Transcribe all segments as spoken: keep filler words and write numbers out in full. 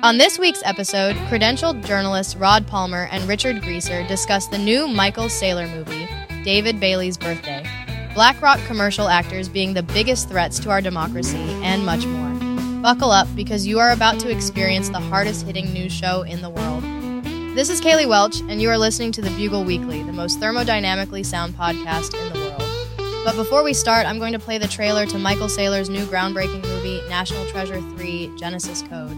On this week's episode, credentialed journalists Rod Palmer and Richard Greaser discuss the new Michael Saylor movie, David Bailey's Birthday, BlackRock commercial actors being the biggest threats to our democracy, and much more. Buckle up, because you are about to experience the hardest-hitting news show in the world. This is Kaylee Welch, and you are listening to The Bugle Weekly, the most thermodynamically sound podcast in the world. But before we start, I'm going to play the trailer to Michael Saylor's new groundbreaking movie, National Treasure three, Genesis Code.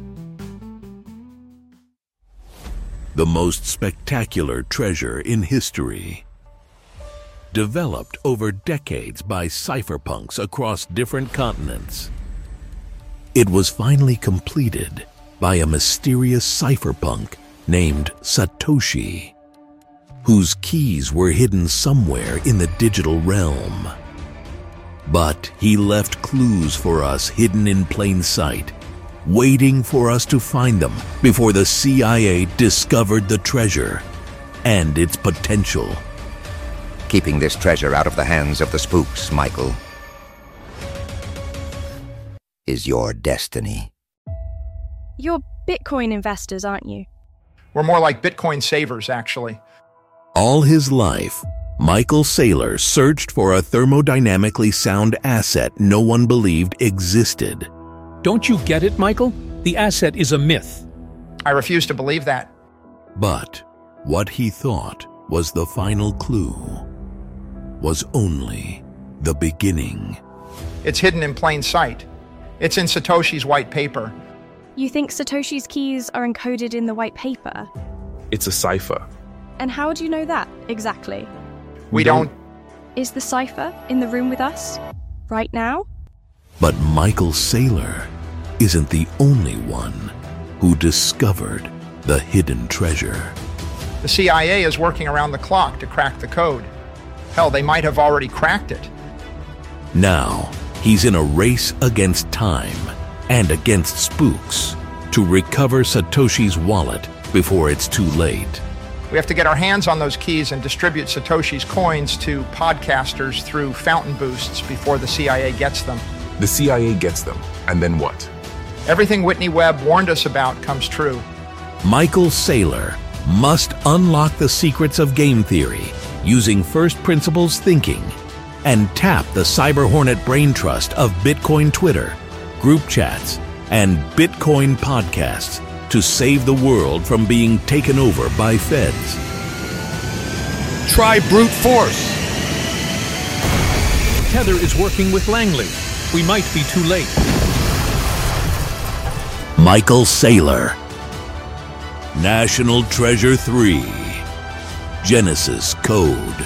The most spectacular treasure in history. Developed over decades by cypherpunks across different continents. It was finally completed by a mysterious cypherpunk named Satoshi, whose keys were hidden somewhere in the digital realm. But he left clues for us hidden in plain sight, waiting for us to find them before the C I A discovered the treasure and its potential. Keeping this treasure out of the hands of the spooks, Michael, is your destiny. You're Bitcoin investors, aren't you? We're more like Bitcoin savers, actually. All his life, Michael Saylor searched for a thermodynamically sound asset no one believed existed. Don't you get it, Michael? The asset is a myth. I refuse to believe that. But what he thought was the final clue was only the beginning. It's hidden in plain sight. It's in Satoshi's white paper. You think Satoshi's keys are encoded in the white paper? It's a cipher. And how do you know that, exactly? We don't... Is the cipher in the room with us, right now? But Michael Saylor isn't the only one who discovered the hidden treasure. The C I A is working around the clock to crack the code. Hell, they might have already cracked it. Now, he's in a race against time and against spooks to recover Satoshi's wallet before it's too late. We have to get our hands on those keys and distribute Satoshi's coins to podcasters through fountain boosts before the C I A gets them. The C I A gets them, and then what? Everything Whitney Webb warned us about comes true. Michael Saylor must unlock the secrets of game theory using first principles thinking and tap the Cyber Hornet brain trust of Bitcoin Twitter, group chats, and Bitcoin podcasts to save the world from being taken over by feds. Try brute force. Tether is working with Langley. We might be too late. Michael Saylor. National Treasure three. Genesis Code.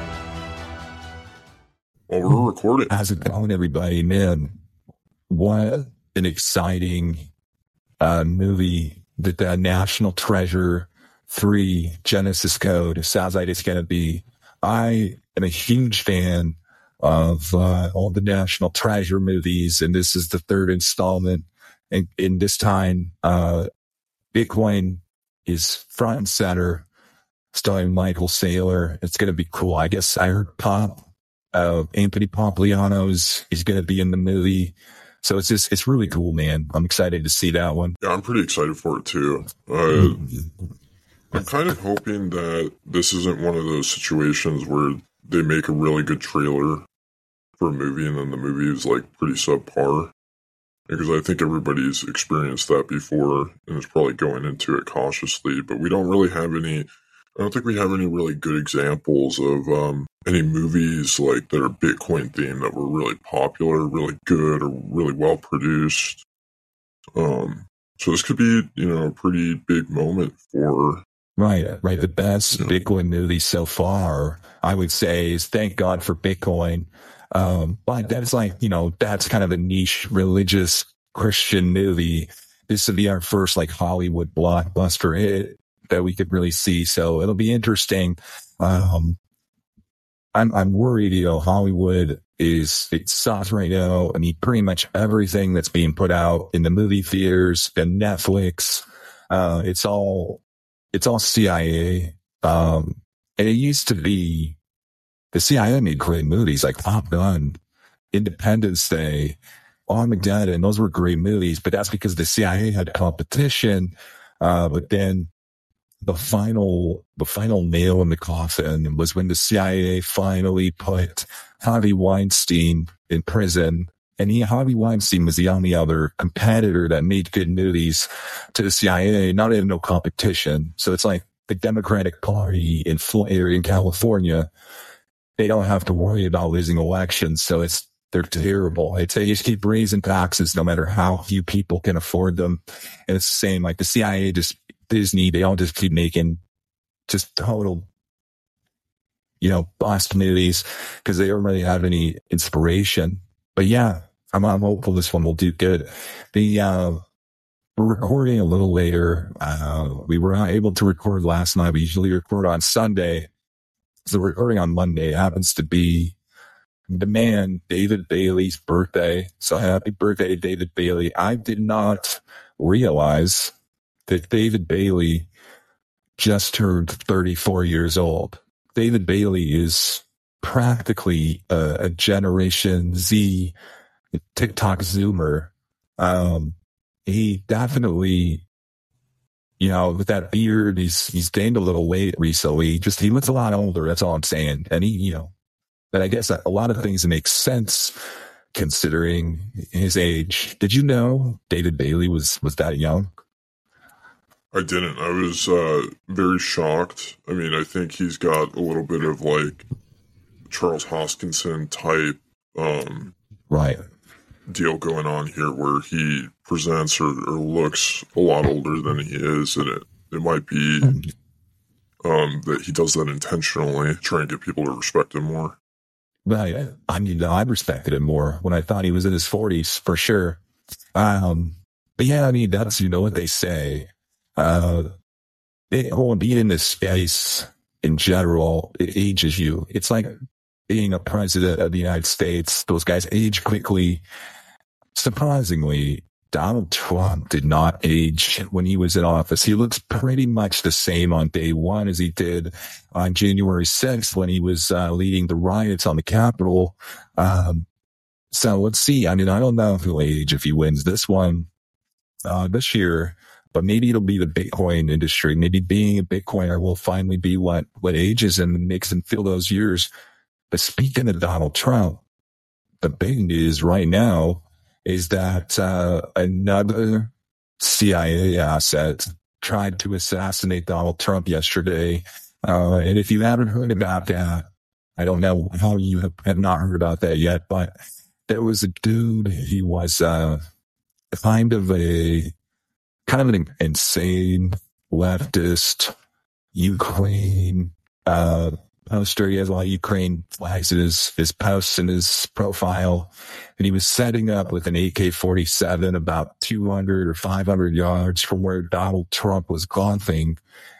Oh, we're recording. How's it going, everybody? Man, what an exciting uh, movie. The, the National Treasure three, Genesis Code. It sounds like it's going to be. I am a huge fan of uh, all the National Treasure movies, and this is the third installment. And in this time, uh, Bitcoin is front and center, starring Michael Saylor. It's going to be cool. I guess I heard Pop, uh, Anthony Pompliano's is going to be in the movie. So it's just, it's really cool, man. I'm excited to see that one. Yeah, I'm pretty excited for it too. Uh, I'm kind of hoping that this isn't one of those situations where they make a really good trailer for a movie and then the movie is like pretty subpar. Because I think everybody's experienced that before and is probably going into it cautiously. But we don't really have any, I don't think we have any really good examples of um, any movies like that are Bitcoin themed that were really popular, really good, or really well produced. Um, so this could be, you know, a pretty big moment for... Right, right. The best you know, Bitcoin movie so far, I would say, is Thank God for Bitcoin. Um, but that's like, you know, that's kind of a niche religious Christian movie. This would be our first like Hollywood blockbuster hit that we could really see. So it'll be interesting. Um, I'm, I'm worried, you know, Hollywood is, it sucks right now. I mean, pretty much everything that's being put out in the movie theaters and Netflix, uh, it's all, it's all C I A. Um, and it used to be, the C I A made great movies like Top Gun, Independence Day, Armageddon, those were great movies, but that's because the C I A had competition. Uh, but then the final, the final nail in the coffin was when the C I A finally put Harvey Weinstein in prison. And he, Harvey Weinstein was the only other competitor that made good movies to the C I A, not in no competition. So it's like the Democratic Party in in California, they don't have to worry about losing elections. So it's, they're terrible. It's, they just keep raising taxes no matter how few people can afford them. And it's the same, like the C I A, just Disney, they all just keep making just total, you know, bust movies because they don't really have any inspiration. But yeah, I'm, I'm hopeful this one will do good. The, uh, we're recording a little later. Uh, we were not able to record last night. We usually record on Sunday. So we're recording on Monday. It happens to be the man, David Bailey's birthday. So happy birthday, David Bailey. I did not realize that David Bailey just turned thirty-four years old. David Bailey is practically a, a Generation Z TikTok Zoomer. Um, he definitely, you know, with that beard, he's, he's gained a little weight recently. Just, he looks a lot older. That's all I'm saying. And he, you know, but I guess a lot of things make sense considering his age. Did you know David Bailey was, was that young? I didn't. I was uh, very shocked. I mean, I think he's got a little bit of like Charles Hoskinson type um, right deal going on here where he presents or, or looks a lot older than he is. And it, it might be um, that he does that intentionally, trying to get people to respect him more. Right. I mean, I respected him more when I thought he was in his forties, for sure. Um, but yeah, I mean, that's, you know what they say. Uh, it, oh, being in this space in general, it ages you. It's like being a president of the United States. Those guys age quickly. Surprisingly, Donald Trump did not age when he was in office. He looks pretty much the same on day one as he did on January sixth when he was uh, leading the riots on the Capitol. Um, so let's see. I mean, I don't know if he'll age if he wins this one uh, this year. But maybe it'll be the Bitcoin industry. Maybe being a Bitcoiner will finally be what, what ages him and makes him feel those years. But speaking of Donald Trump, the big news right now is that uh, another C I A asset tried to assassinate Donald Trump yesterday. Uh, and if you haven't heard about that, I don't know how you have, have not heard about that yet, but there was a dude, he was uh, kind of a kind of an insane leftist Ukraine uh, poster. He has a lot of Ukraine flags in his, his posts in his profile. And he was setting up with an A K forty-seven about two hundred or five hundred yards from where Donald Trump was golfing.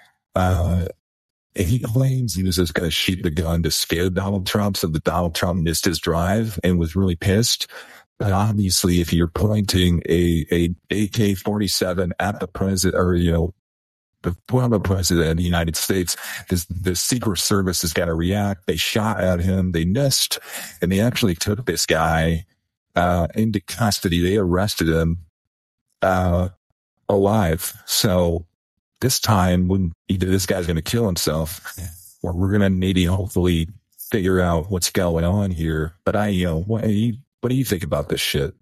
Uh, and he claims he was just going to shoot the gun to scare Donald Trump so that Donald Trump missed his drive and was really pissed. But obviously, if you're pointing a, a A K forty-seven at the president, or, you know, the former president of the United States, this, the Secret Service has got to react. They shot at him, they missed, and they actually took this guy uh, into custody. They arrested him uh, alive. So this time, when either this guy's going to kill himself, or we're going to maybe hopefully figure out what's going on here. But I, you know, what, you, what do you think about this shit?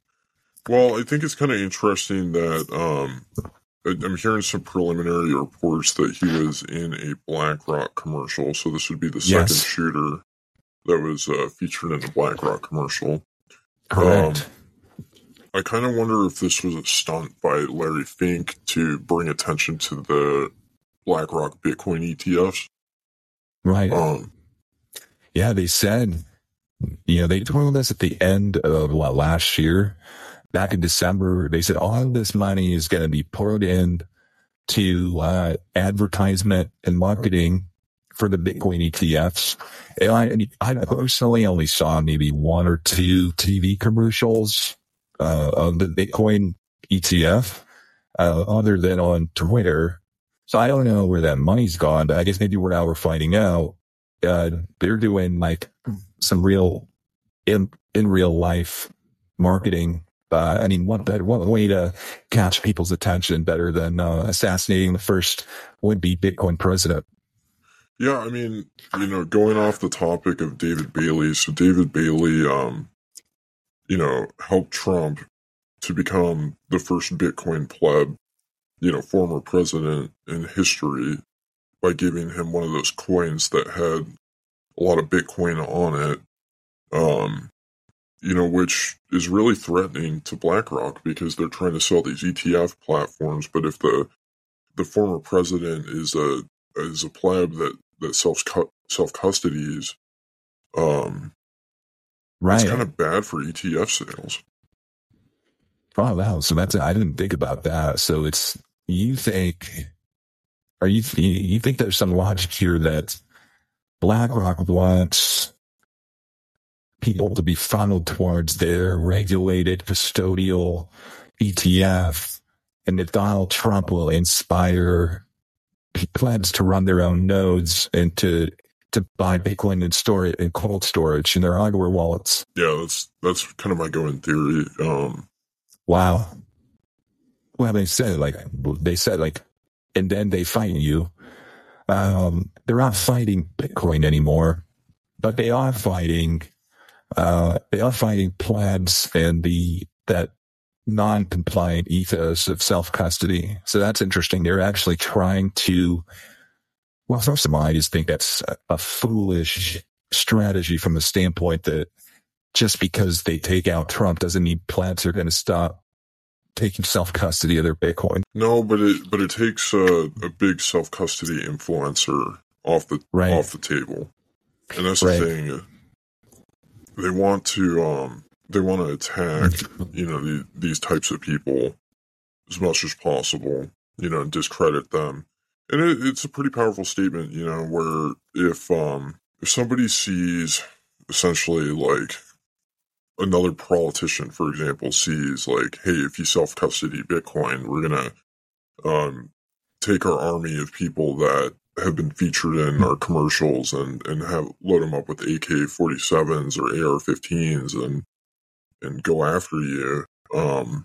Well, I think it's kind of interesting that um, I'm hearing some preliminary reports that he was in a BlackRock commercial. So this would be the second yes. shooter that was uh, featured in a BlackRock commercial. Correct. Um, I kind of wonder if this was a stunt by Larry Fink to bring attention to the BlackRock Bitcoin E T Fs. Right. Um, yeah, they said, you know, they told us at the end of what, last year, back in December, they said all this money is going to be poured in to uh, advertisement and marketing for the Bitcoin E T Fs. And I, I personally only saw maybe one or two T V commercials uh, of the Bitcoin E T F, uh, other than on Twitter. So I don't know where that money's gone, but I guess maybe we're now we're finding out. Uh, they're doing like some real in in real life marketing. Uh, I mean, what better, what way to catch people's attention better than uh, assassinating the first would-be Bitcoin president? Yeah, I mean, you know, going off the topic of David Bailey, so David Bailey, um, you know, helped Trump to become the first Bitcoin pleb, you know, former president in history by giving him one of those coins that had a lot of Bitcoin on it, um, you know, which is really threatening to BlackRock because they're trying to sell these E T F platforms. But if the the former president is a is a pleb that that self self custodies, um, right, it's kind of bad for E T F sales. Oh wow! So that's I didn't think about that. So it's you think, are you you think there's some logic here that BlackRock wants people to be funneled towards their regulated custodial E T F, and that Donald Trump will inspire plebs to run their own nodes and to to buy Bitcoin and store it in cold storage in their hardware wallets? Yeah, that's that's kind of my going theory. Um, wow. Well, they said like they said like, and then they fight you. Um, they're not fighting Bitcoin anymore, but they are fighting. Uh, they are fighting plebs and the that non-compliant ethos of self-custody. So that's interesting. They're actually trying to. Well, first of all, I just think that's a, a foolish strategy from the standpoint that just because they take out Trump doesn't mean plebs are going to stop taking self-custody of their Bitcoin. No, but it but it takes a, a big self-custody influencer off the right. off the table, and that's right. the thing. They want to um they want to attack you know the, these types of people as much as possible, you know, and discredit them. And it, it's a pretty powerful statement, you know, where if um if somebody sees essentially like another politician, for example, sees like, hey, if you self-custody Bitcoin, we're gonna um take our army of people that have been featured in our commercials and, and have load them up with A K forty-sevens or A R fifteens and and go after you. Um,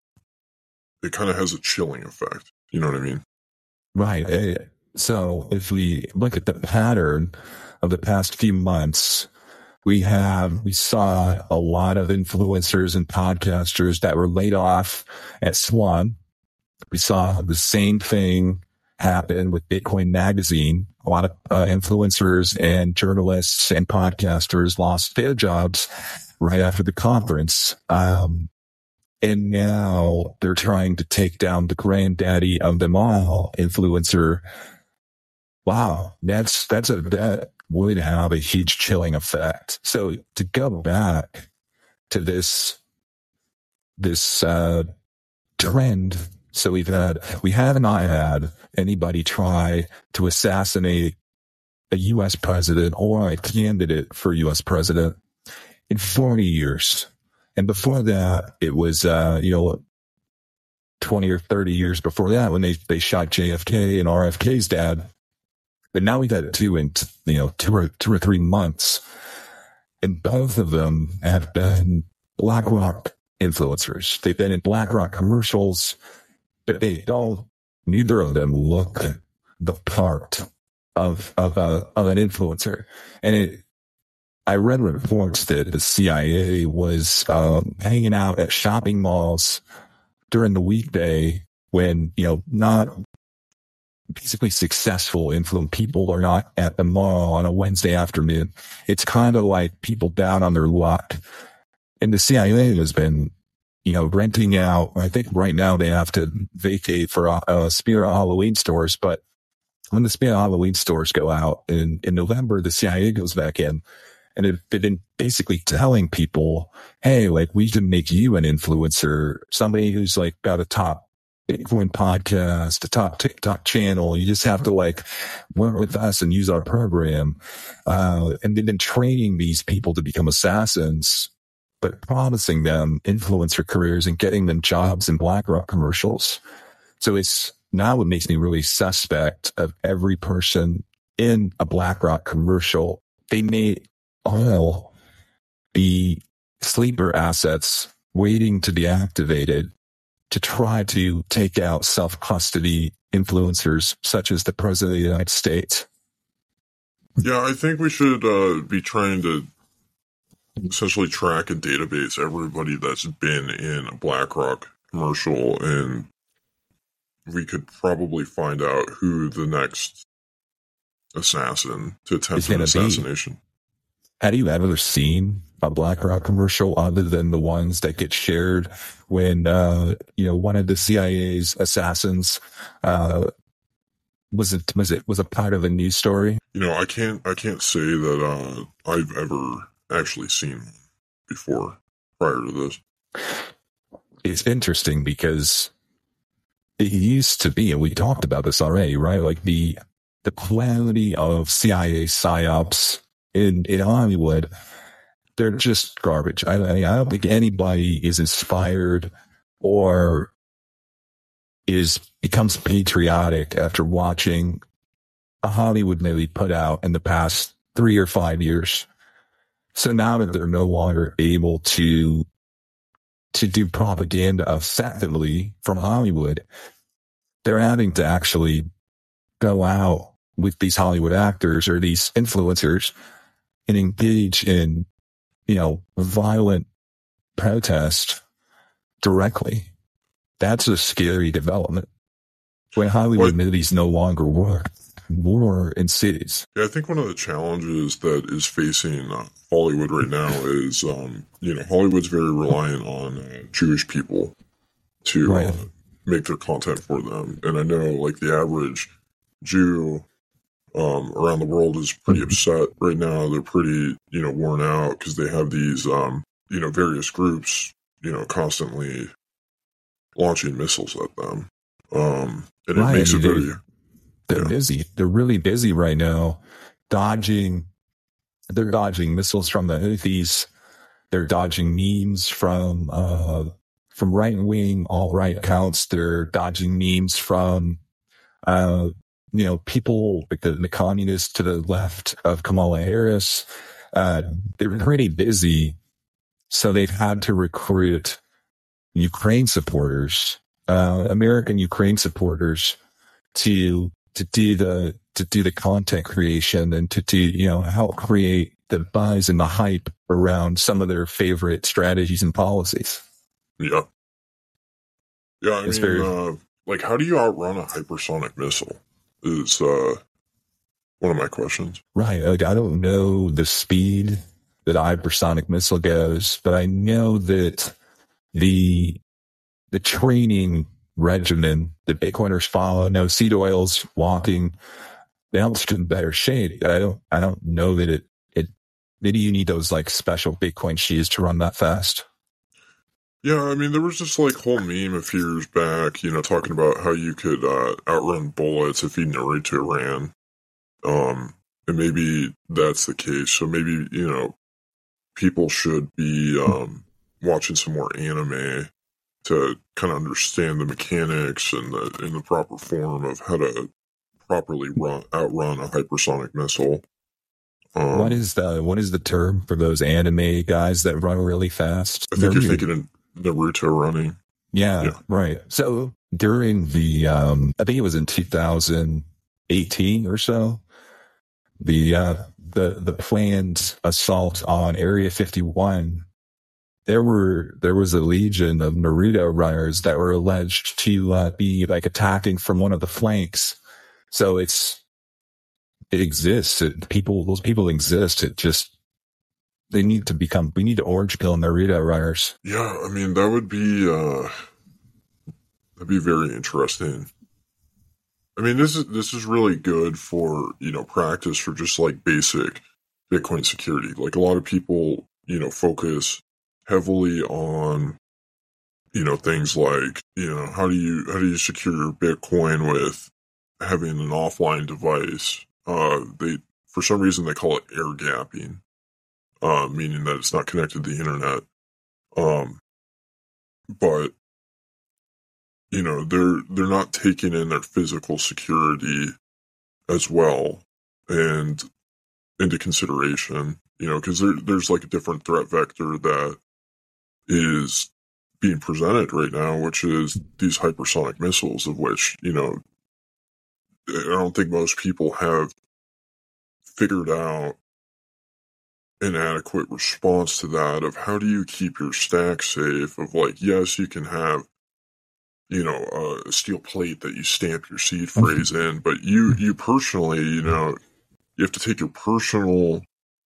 it kind of has a chilling effect. You know what I mean? Right. So if we look at the pattern of the past few months, we have, we saw a lot of influencers and podcasters that were laid off at Swan. We saw the same thing happen with Bitcoin Magazine. A lot of uh, influencers and journalists and podcasters lost their jobs right after the conference. Um, and now they're trying to take down the granddaddy of them all, influencer. Wow. That's, that's a, that would have a huge chilling effect. So to go back to this, this, uh, trend. So we've had, we have not had anybody try to assassinate a U S president or a candidate for U S president in forty years. And before that, it was, uh, you know, twenty or thirty years before that when they, they shot J F K and R F K's dad. But now we've had two in, you know, two or, two or three months. And both of them have been BlackRock influencers. They've been in BlackRock commercials, but they don't, neither of them look the part of, of, a, of an influencer. And it, I read reports that the C I A was um, hanging out at shopping malls during the weekday when, you know, not basically successful influential people are not at the mall on a Wednesday afternoon. It's kind of like people down on their luck. And the C I A has been, you know, renting out. I think right now they have to vacate for uh, Spirit Halloween stores, but when the Spirit Halloween stores go out in, in November, the C I A goes back in. And they've been basically telling people, hey, like, we can make you an influencer, somebody who's like got a top Bitcoin podcast, a top TikTok channel. You just have to like work with us and use our program. Uh, and they've been training these people to become assassins, but promising them influencer careers and getting them jobs in BlackRock commercials. So it's now it makes me really suspect of every person in a BlackRock commercial. They may all be sleeper assets waiting to be activated to try to take out self-custody influencers such as the President of the United States. Yeah, I think we should uh, be trying to essentially track a database everybody that's been in a BlackRock commercial, and we could probably find out who the next assassin to attempt an assassination. Be. Have you ever seen a BlackRock commercial other than the ones that get shared when, uh, you know, one of the C I A's assassins, uh, was it, was it, was a part of a news story? You know, I can't, I can't say that, uh, I've ever actually seen one before prior to this. It's interesting because it used to be, and we talked about this already, right? Like the, the quality of C I A psyops in, in Hollywood, they're just garbage. I, I, mean, I don't think anybody is inspired or is becomes patriotic after watching a Hollywood movie put out in the past three or five years. So now that they're no longer able to to do propaganda effectively from Hollywood, they're having to actually go out with these Hollywood actors or these influencers and engage in, you know, violent protest directly. That's a scary development when Hollywood what? movies no longer work. War in cities. Yeah, I think one of the challenges that is facing uh, Hollywood right now is, um, you know, Hollywood's very reliant on uh, Jewish people to right. uh, make their content for them. And I know, like, the average Jew um, around the world is pretty upset right now. They're pretty, you know, worn out because they have these, um, you know, various groups, you know, constantly launching missiles at them. Um, and right. it makes it very... They're yeah. busy. They're really busy right now, dodging. They're dodging missiles from the Houthis. They're dodging memes from uh, from right wing alt right accounts. They're dodging memes from uh, you know people like the, the communists to the left of Kamala Harris. Uh, they're pretty busy, so they've had to recruit Ukraine supporters, uh, American Ukraine supporters, to. to do the, to do the content creation and to do, you know, help create the buzz and the hype around some of their favorite strategies and policies. Yeah. Yeah. I it's mean, very, uh, like, how do you outrun a hypersonic missile is, uh, one of my questions. Right. Like, I don't know the speed that a hypersonic missile goes, but I know that the, the training regimen that Bitcoiners follow, no seed oils, walking, they almost in better shape. I don't, I don't know that it, it, maybe you need those like special Bitcoin shoes to run that fast. Yeah. I mean, there was this like whole meme a few years back, you know, talking about how you could, uh, outrun bullets if you narrate to Iran. Um, and maybe that's the case. So maybe, you know, people should be, um, watching some more anime to kind of understand the mechanics and the in the proper form of how to properly run outrun a hypersonic missile. Um, what is the what is the term for those anime guys that run really fast? I think Naruto. You're thinking of Naruto running. Yeah, yeah, right. So during the, um, I think it was in two thousand eighteen or so, the uh, the the planned assault on Area fifty-one. There were, there was a legion of Naruto runners that were alleged to uh, be like attacking from one of the flanks. So it's, it exists. It, people, those people exist. It just, they need to become, we need to orange pill Naruto runners. Yeah. I mean, that would be, uh, that'd be very interesting. I mean, this is, this is really good for, you know, practice for just like basic Bitcoin security. Like a lot of people, you know, focus heavily on, you know, things like, you know, how do you, how do you secure your Bitcoin with having an offline device? Uh, they, for some reason they call it air gapping, uh, meaning that it's not connected to the internet. Um, but, you know, they're, they're not taking in their physical security as well and into consideration, you know, cause there, there's like a different threat vector that is being presented right now, which is these hypersonic missiles, of which, you know, I don't think most people have figured out an adequate response to that, of how do you keep your stack safe, of like, yes, you can have, you know, a steel plate that you stamp your seed phrase in, but you, you personally, you know, you have to take your personal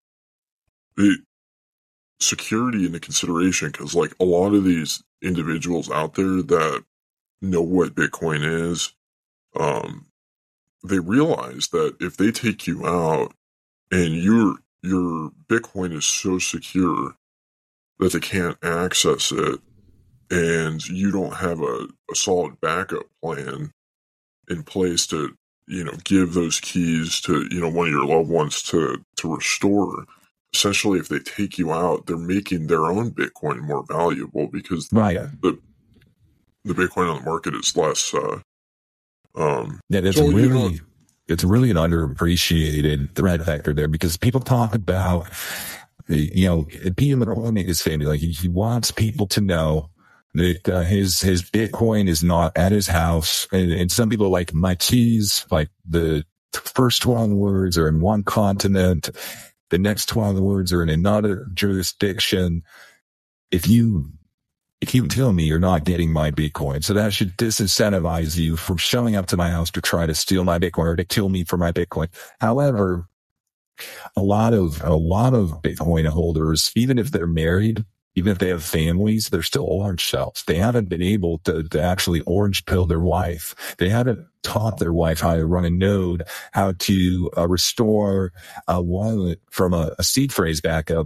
it, security into consideration, because like a lot of these individuals out there that know what Bitcoin is, um, they realize that if they take you out and your your Bitcoin is so secure that they can't access it, and you don't have a, a solid backup plan in place to, you know, give those keys to, you know, one of your loved ones to, to restore, essentially if they take you out, they're making their own Bitcoin more valuable, because right. the the Bitcoin on the market is less. Uh, um, yeah, it's so, really, you know, it's really an underappreciated threat factor there, because people talk about, you know, Peter McCormick is saying, like, he wants people to know that uh, his his Bitcoin is not at his house, and, and some people like my keys, like the first twelve words are in one continent, the next twelve words are in another jurisdiction. If you if you tell me you're not getting my Bitcoin, so that should disincentivize you from showing up to my house to try to steal my Bitcoin or to kill me for my Bitcoin. However, a lot of a lot of Bitcoin holders, even if they're married, even if they have families, they're still orange shells. They haven't been able to, to actually orange pill their wife. They haven't taught their wife how to run a node, how to uh, restore a wallet from a, a seed phrase backup.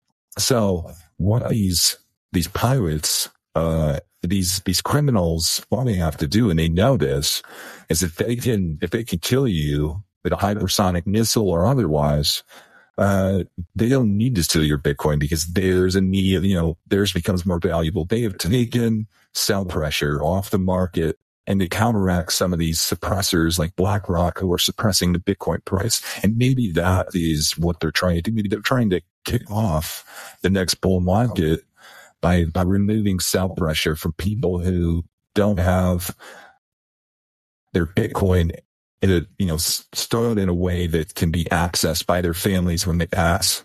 So what these these pirates, uh, these these criminals, what they have to do, and they know this, is if they can if they can kill you with a hypersonic missile or otherwise, uh, they don't need to steal your Bitcoin, because there's a need, you know, theirs becomes more valuable. They have taken sell pressure off the market, and they counteract some of these suppressors like BlackRock, who are suppressing the Bitcoin price. And maybe that is what they're trying to do. Maybe they're trying to kick off the next bull market by, by removing sell pressure from people who don't have their Bitcoin in a, you know, stored in a way that can be accessed by their families when they pass.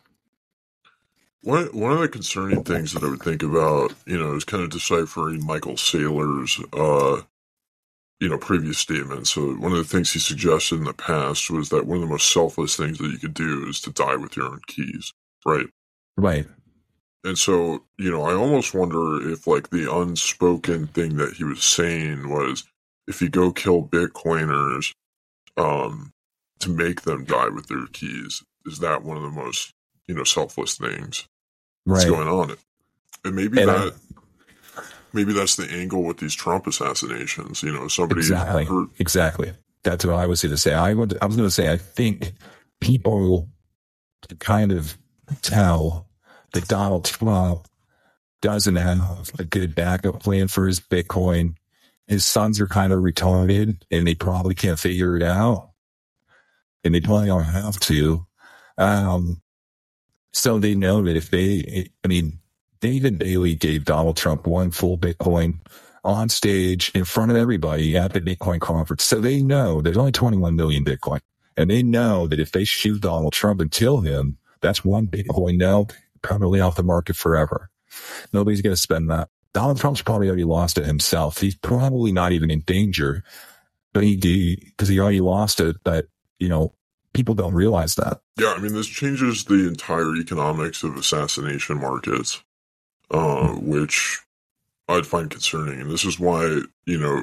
One, one of the concerning things that I would think about, you know, is kind of deciphering Michael Saylor's, uh, you know, previous statements. So one of the things he suggested in the past was that one of the most selfless things that you could do is to die with your own keys, right? Right. And so, you know, I almost wonder if, like, the unspoken thing that he was saying was, if you go kill Bitcoiners, um, to make them die with their keys, is that one of the most, you know, selfless things that's right. going on? And maybe and that, I, maybe that's the angle with these Trump assassinations. You know, somebody exactly, heard, exactly. That's what I was going to say. I would, I was going to say, I think people kind of tell that Donald Trump doesn't have a good backup plan for his Bitcoin. His sons are kind of retarded, and they probably can't figure it out, and they probably don't have to. Um, so they know that if they, I mean, David Bailey gave Donald Trump one full Bitcoin on stage in front of everybody at the Bitcoin conference. So they know there's only twenty-one million Bitcoin, and they know that if they shoot Donald Trump and kill him, that's one Bitcoin now, probably off the market forever. Nobody's going to spend that. Donald Trump's probably already lost it himself. He's probably not even in danger, but he did, because he already lost it. But, you know, people don't realize that. Yeah, I mean, this changes the entire economics of assassination markets, uh, which I'd find concerning. And this is why, you know,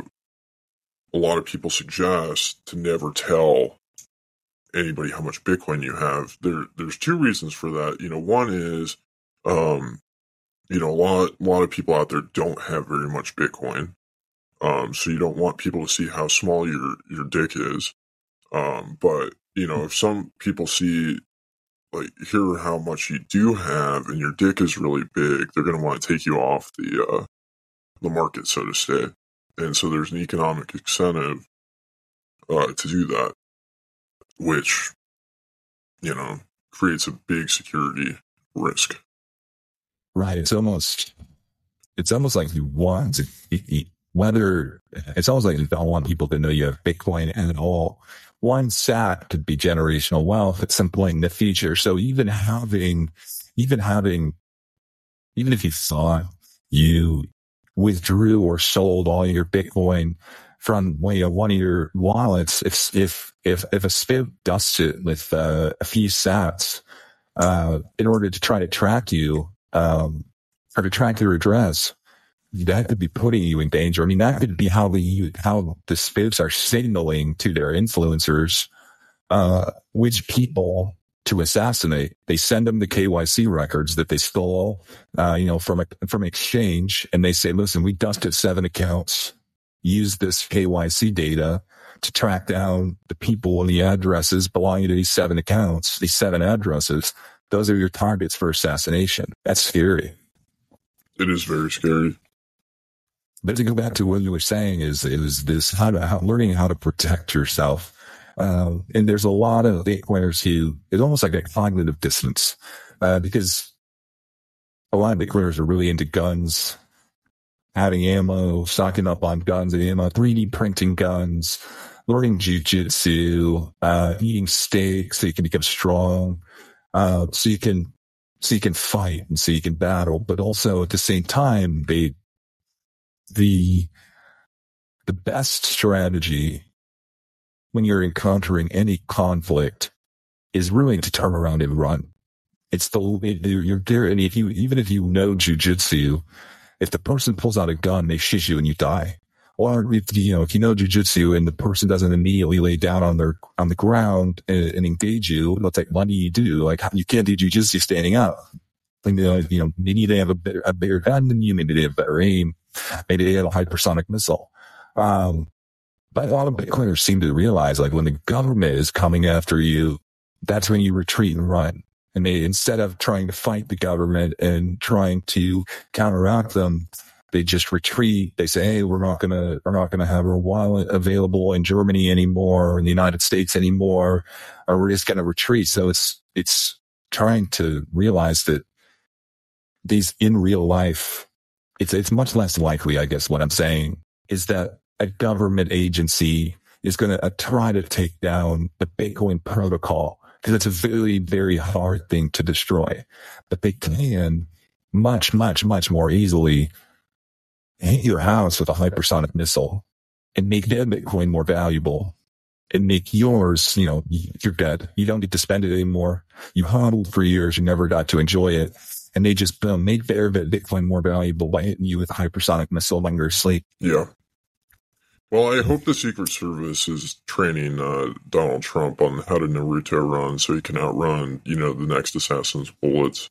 a lot of people suggest to never tell anybody how much Bitcoin you have. There, there's two reasons for that. You know, one is, um, you know, a lot, a lot of people out there don't have very much Bitcoin. Um, so you don't want people to see how small your, your dick is. Um, but, you know, if some people see, like, hear how much you do have and your dick is really big, they're going to want to take you off the, uh, the market, so to say. And so there's an economic incentive, uh, to do that, which, you know, creates a big security risk. Right. It's almost, it's almost like you want to, whether it's almost like you don't want people to know you have Bitcoin at all. One sat could be generational wealth at some point in the future. So even having, even having, even if you thought you withdrew or sold all your Bitcoin from you know, one of your wallets, if if if if a spiv dusts it with uh, a few sats uh, in order to try to track you um, or to track your address, that could be putting you in danger. I mean, that could be how the how the spivs are signaling to their influencers uh, which people to assassinate. They send them the K Y C records that they stole, uh, you know, from a from exchange, and they say, "Listen, we dusted seven accounts. Use this K Y C data to track down the people and the addresses belonging to these seven accounts, these seven addresses. Those are your targets for assassination." That's scary. It is very scary. But to go back to what you were saying is, is this how to, how, learning how to protect yourself. Um, and there's a lot of Bitcoiners who, it's almost like a cognitive dissonance, uh, because a lot of Bitcoiners are really into guns, having ammo, stocking up on guns and ammo, three D printing guns, learning jujitsu, uh, eating steak so you can become strong, uh, so you can, so you can fight and so you can battle. But also at the same time, they, the, the best strategy when you're encountering any conflict is really to turn around and run. It's the, it, you're there. And if you, even if you know jujitsu, if the person pulls out a gun, they shoot you and you die. Or if you know, if you know jujitsu and the person doesn't immediately lay down on their, on the ground and, and engage you, they'll take, what do you do? Like, you can't do jujitsu standing up. Like, you know, maybe they have a better, a better gun than you, maybe they have better aim, maybe they have a hypersonic missile. Um, but a lot of Bitcoiners seem to realize, like, when the government is coming after you, that's when you retreat and run. And they, instead of trying to fight the government and trying to counteract them, they just retreat. They say, "Hey, we're not gonna, we're not gonna have our wallet available in Germany anymore, or in the United States anymore, or we're just gonna retreat." So it's, it's trying to realize that these in real life, it's, it's much less likely, I guess what I'm saying, is that a government agency is going to uh, try to take down the Bitcoin protocol, because it's a very, very hard thing to destroy. But they can much, much, much more easily hit your house with a hypersonic missile and make their Bitcoin more valuable and make yours, you know, you're dead. You don't get to spend it anymore. You hodled for years. You never got to enjoy it. And they just boom, make their Bitcoin more valuable by hitting you with a hypersonic missile when you're asleep. Yeah. Well, I hope the Secret Service is training uh, Donald Trump on how to Naruto run so he can outrun, you know, the next assassin's bullets.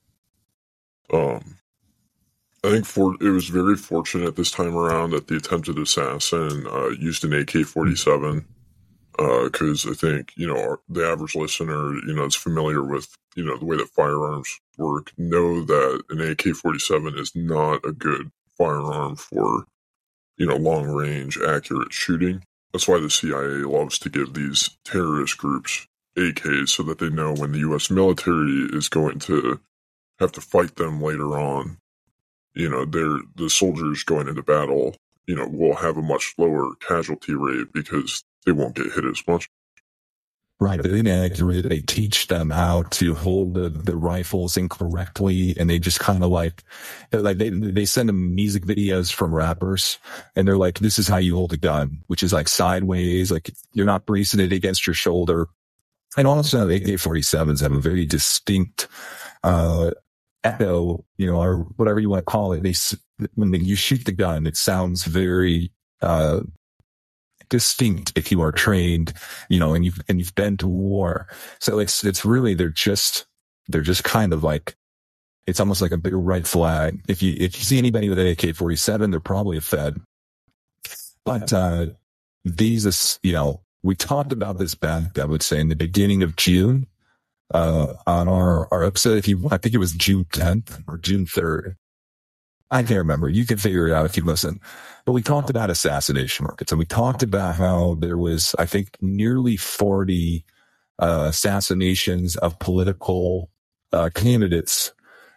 Um, I think for, it was very fortunate this time around that the attempted assassin uh, used an A K forty-seven, because uh, I think, you know, our, the average listener, you know, is familiar with, you know, the way that firearms work, know that an A K forty-seven is not a good firearm for, you know, long-range, accurate shooting. That's why the C I A loves to give these terrorist groups A Ks so that they know when the U S military is going to have to fight them later on, you know, they're, the soldiers going into battle, you know, will have a much lower casualty rate because they won't get hit as much. Right. Inaccurate. They teach them how to hold the, the rifles incorrectly, and they just kind of like, like they, they send them music videos from rappers, and they're like, "This is how you hold a gun," which is like sideways, like you're not bracing it against your shoulder. And also, A K forty-sevens have a very distinct, uh, echo, you know, or whatever you want to call it. They, when they, you shoot the gun, it sounds very, uh, distinct if you are trained, you know, and you've, and you've been to war. So it's, it's really, they're just, they're just kind of like, it's almost like a big red flag. If you, if you see anybody with an A K forty-seven, they're probably a Fed. But, uh, these, you know, we talked about this back, I would say, in the beginning of June, uh, on our, our episode. If you, I think it was June tenth or June third. I can't remember. You can figure it out if you listen. But we talked about assassination markets, and we talked about how there was, I think, nearly forty uh, assassinations of political uh, candidates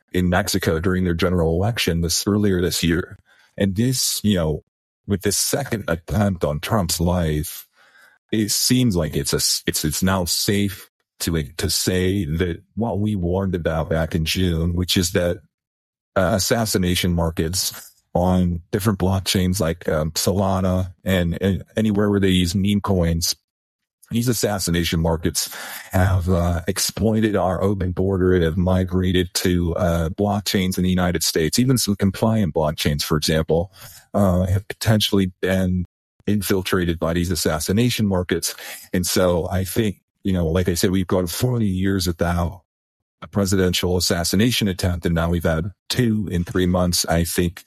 in Mexico during their general election this earlier this year. And this, you know, with this second attempt on Trump's life, it seems like it's a, it's, it's now safe to, to say that what we warned about back in June, which is that uh, assassination markets on different blockchains like um, Solana and, and anywhere where they use meme coins, these assassination markets have uh, exploited our open border and have migrated to uh, blockchains in the United States. Even some compliant blockchains, for example, uh, have potentially been infiltrated by these assassination markets. And so I think, you know, like I said, we've gone forty years without a presidential assassination attempt, and now we've had two in three months. I think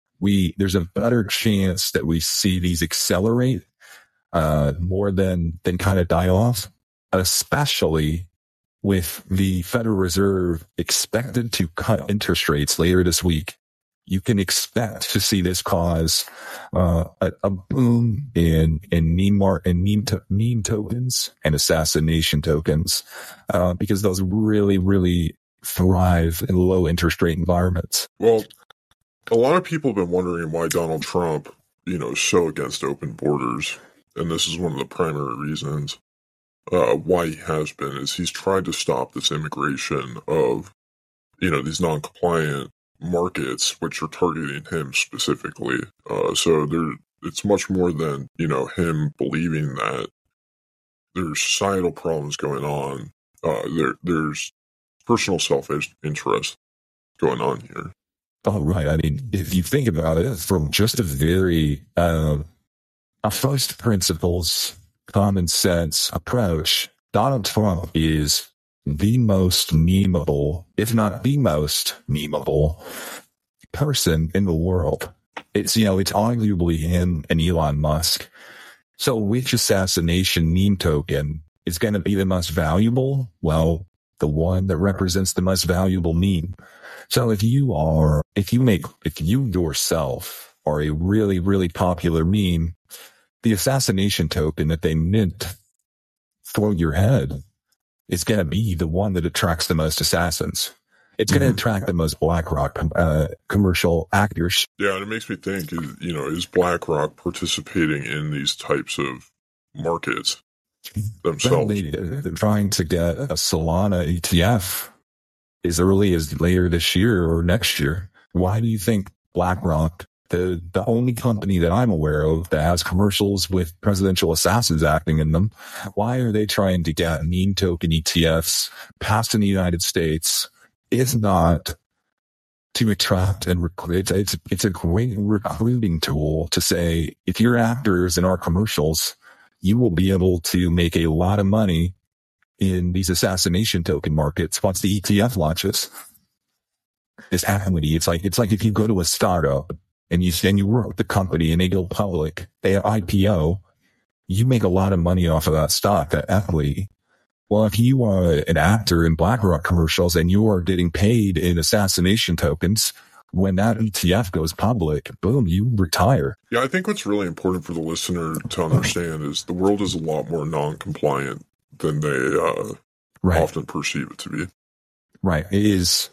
we there's a better chance that we see these accelerate uh, more than, than kind of die off, especially with the Federal Reserve expected to cut interest rates later this week. You can expect to see this cause uh, a, a boom in in meme mar- in meme, to- meme tokens and assassination tokens uh, because those really really thrive in low interest rate environments. Well, a lot of people have been wondering why Donald Trump, you know, is so against open borders, and this is one of the primary reasons uh, why he has been. Is he's tried to stop this immigration of, you know, these non-compliant markets which are targeting him specifically. Uh, so there, it's much more than, you know, him believing that there's societal problems going on. Uh, there, there's personal self-interest going on here. Oh, right. I mean, if you think about it from just a very uh, a first principles, common sense approach, Donald Trump is the most memeable, if not the most memeable person in the world. It's, you know, it's arguably him and Elon Musk. So which assassination meme token is going to be the most valuable? Well, the one that represents the most valuable meme. So if you are, if you make, if you yourself are a really, really popular meme, the assassination token that they mint for your head is going to be the one that attracts the most assassins. It's going to attract the most BlackRock uh, commercial actors. Yeah, and it makes me think, you know, is BlackRock participating in these types of markets themselves? Well, they, they're trying to get a Solana E T F as early as later this year or next year. Why do you think BlackRock, the the only company that I'm aware of that has commercials with presidential assassins acting in them, why are they trying to get meme token E T Fs passed in the United States? If not to attract and recruit, it's it's a great recruiting tool to say, if you're actors in our commercials, you will be able to make a lot of money in these assassination token markets once the E T F launches. It's happening. It's like it's like if you go to a startup and you and you work with the company and they go public, they I P O, you make a lot of money off of that stock, that equity. Well, if you are an actor in BlackRock commercials and you are getting paid in assassination tokens, when that E T F goes public, boom, you retire. Yeah, I think what's really important for the listener to understand is the world is a lot more non-compliant than they uh, right. often perceive it to be. Right. It is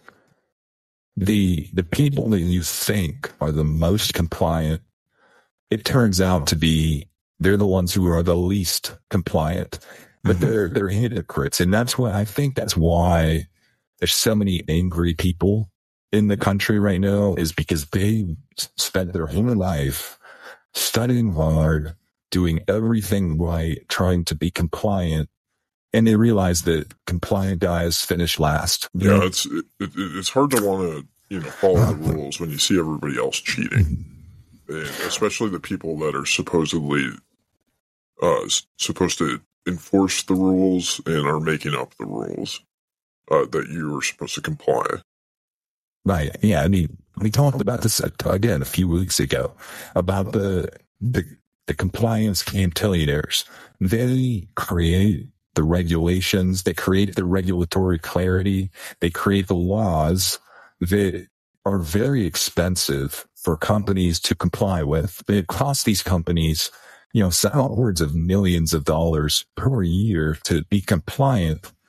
the the people that you think are the most compliant, it turns out to be they're the ones who are the least compliant. But they're they're hypocrites, and that's why I think that's why there's so many angry people in the country right now, is because they spent their whole life studying hard, doing everything right, trying to be compliant, and they realize that compliant guys finish last. Yeah, it's it, it, it's hard to want to you know follow the rules when you see everybody else cheating, and especially the people that are supposedly uh supposed to enforce the rules and are making up the rules uh, that you are supposed to comply. Right. Yeah. I mean, we talked about this again a few weeks ago about the the, the compliance cantillionaires. They create the regulations. They create the regulatory clarity. They create the laws that are very expensive for companies to comply with. It costs these companies, you know, upwards of millions of dollars per year to be compliant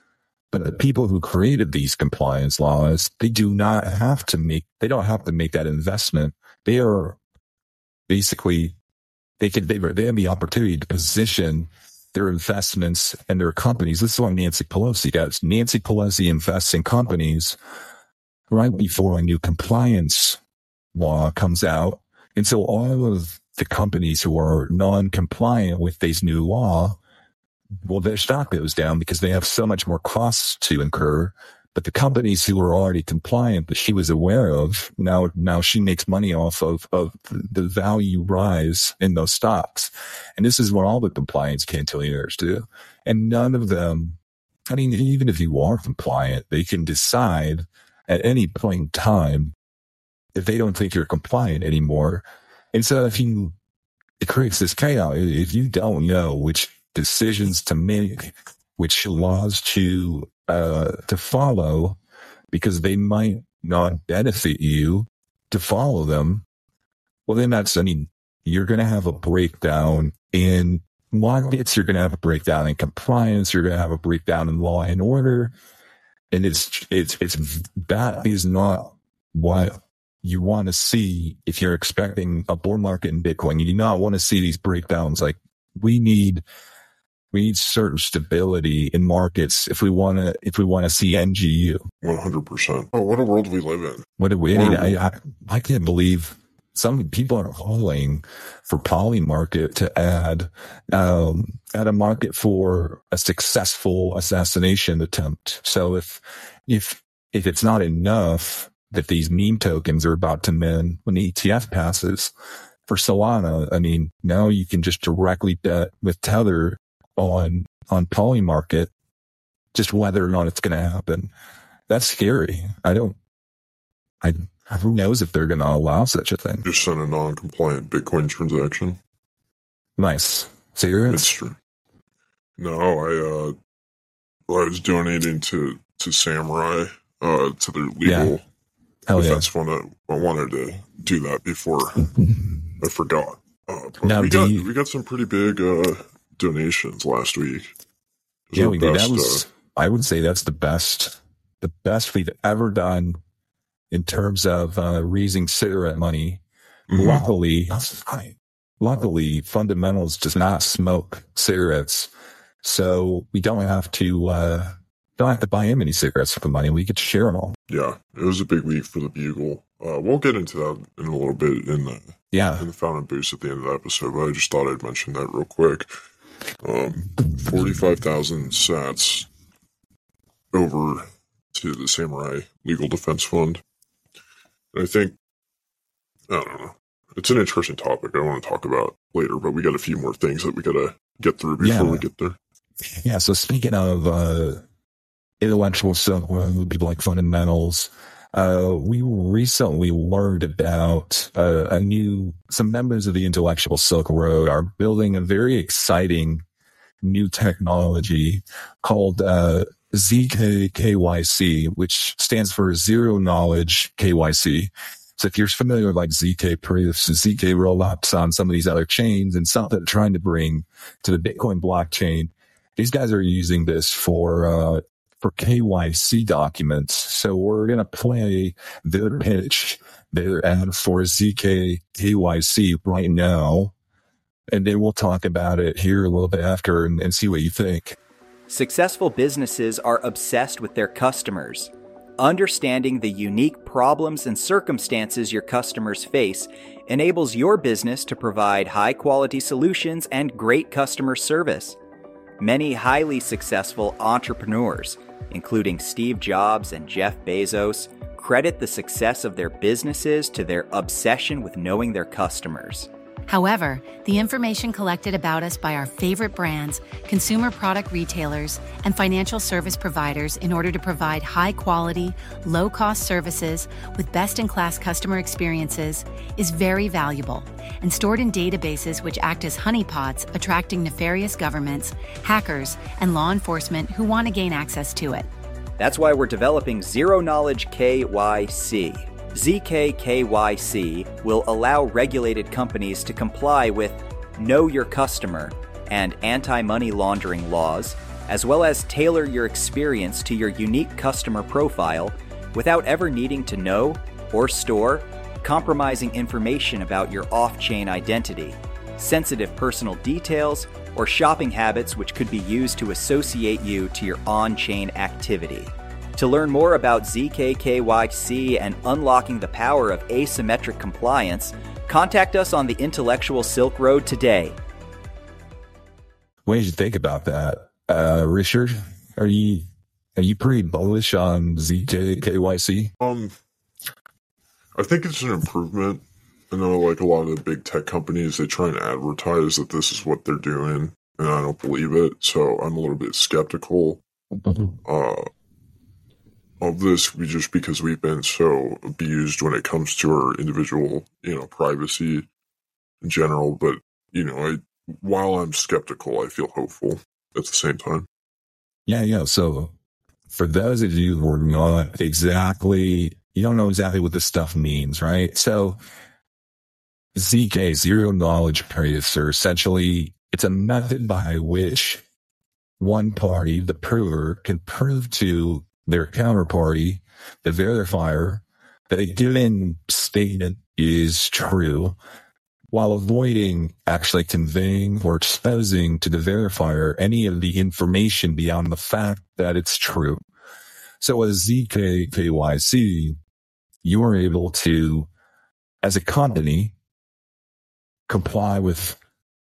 But the people who created these compliance laws, they do not have to make, they don't have to make that investment. They are basically, they can, they, they have the opportunity to position their investments and their companies. This is what Nancy Pelosi does. Nancy Pelosi invests in companies right before a new compliance law comes out. And so all of the companies who are non-compliant with this new law, well, their stock goes down because they have so much more costs to incur. But the companies who are already compliant that she was aware of, now, now she makes money off of, of the value rise in those stocks. And this is what all the compliance cantillionaires do. And none of them, I mean, even if you are compliant, they can decide at any point in time if they don't think you're compliant anymore. And so if you, it creates this chaos. If you don't know which decisions to make, which laws to uh to follow, because they might not benefit you to follow them, well, then that's, I mean, you're going to have a breakdown in markets, you're going to have a breakdown in compliance, you're going to have a breakdown in law and order, and it's it's it's that is not what you want to see if you're expecting a bull market in Bitcoin. You do not want to see these breakdowns. Like, we need We need certain stability in markets if we want to if we want to see N G U. One hundred percent. Oh, what a world we live in! What do we? I, mean, I, I I can't believe some people are calling for Polymarket to add um, add a market for a successful assassination attempt. So if if if it's not enough that these meme tokens are about to mint when the E T F passes for Solana, I mean, now you can just directly bet with Tether on on Polymarket, just whether or not it's going to happen. That's scary. I don't, I, who knows if they're going to allow such a thing. Just send a non-compliant Bitcoin transaction. Nice. Serious? It's true. No, I, uh, well, I was donating to, to Samurai, uh, to their legal yeah. Hell defense yeah. fund. I wanted to do that before I forgot. Uh, now, we got, you, we got some pretty big, uh, donations last week. Yeah, we did. That was, uh, I would say that's the best, the best we've ever done in terms of uh, raising cigarette money. Mm-hmm. Luckily, luckily, Fundamentals does not smoke cigarettes, so we don't have to uh, don't have to buy him any cigarettes for the money. We get to share them all. Yeah, it was a big week for the Bugle. Uh, we'll get into that in a little bit in the yeah in the Fountain Boost at the end of the episode, but I just thought I'd mention that real quick. Um, forty-five thousand sats over to the Samurai Legal Defense Fund. And I think, I don't know, it's an interesting topic I want to talk about later, but we got a few more things that we got to get through before yeah. we get there. Yeah, so speaking of uh, intellectual stuff, people like Fundamentals, uh, we recently learned about uh, a new, some members of the Intellectual Silk Road are building a very exciting new technology called uh, Z K K Y C, which stands for Zero Knowledge K Y C. So if you're familiar with like Z K proofs, Z K rollups on some of these other chains and something that they're trying to bring to the Bitcoin blockchain, these guys are using this for uh, for K Y C documents. So we're going to play their pitch, their ad for Z K K Y C right now. And then we'll talk about it here a little bit after and, and see what you think. Successful businesses are obsessed with their customers. Understanding the unique problems and circumstances your customers face enables your business to provide high-quality solutions and great customer service. Many highly successful entrepreneurs, including Steve Jobs and Jeff Bezos, credit the success of their businesses to their obsession with knowing their customers. However, the information collected about us by our favorite brands, consumer product retailers, and financial service providers in order to provide high-quality, low-cost services with best-in-class customer experiences is very valuable and stored in databases which act as honeypots, attracting nefarious governments, hackers, and law enforcement who want to gain access to it. That's why we're developing Zero Knowledge K Y C. Z K K Y C will allow regulated companies to comply with Know Your Customer and anti-money laundering laws as well as tailor your experience to your unique customer profile without ever needing to know or store compromising information about your off-chain identity, sensitive personal details, or shopping habits which could be used to associate you to your on-chain activity. To learn more about Z K K Y C and unlocking the power of asymmetric compliance, contact us on the Intellectual Silk Road today. What did you think about that, uh, Richard? Are you are you pretty bullish on Z K K Y C? Um, I think it's an improvement. I know, like, a lot of the big tech companies, they try and advertise that this is what they're doing, and I don't believe it. So I'm a little bit skeptical uh, of this, just because we've been so abused when it comes to our individual, you know, privacy in general. But you know, I. While I'm skeptical, I feel hopeful at the same time. Yeah, yeah. So for those of you who are not exactly, you don't know exactly what this stuff means, right? So Z K, zero knowledge periods, are essentially, it's a method by which one party, the prover, can prove to their counterparty, the verifier, that a given statement is true, while avoiding actually conveying or exposing to the verifier any of the information beyond the fact that it's true. So as Z K K Y C, you are able to, as a company, comply with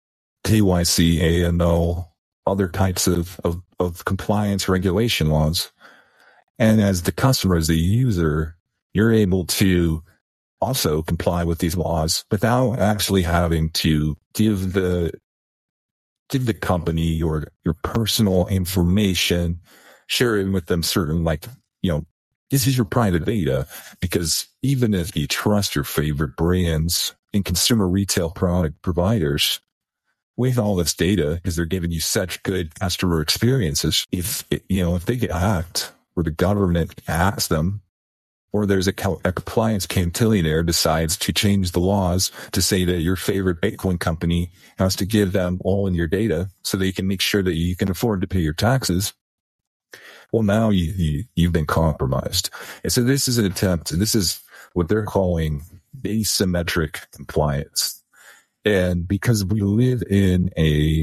K Y C, A M L, other types of, of, of compliance regulation laws. And as the customer, as the user, you're able to also comply with these laws without actually having to give the give the company your your personal information, sharing with them certain, like, you know, this is your private data. Because even if you trust your favorite brands and consumer retail product providers with all this data, because they're giving you such good customer experiences, if you know if they get hacked or the government hacks them, or there's a, a compliance cantillionaire decides to change the laws to say that your favorite Bitcoin company has to give them all in your data so they can make sure that you can afford to pay your taxes. Well, now you, you, you've been compromised. And so this is an attempt, this is what they're calling asymmetric compliance. And because we live in a,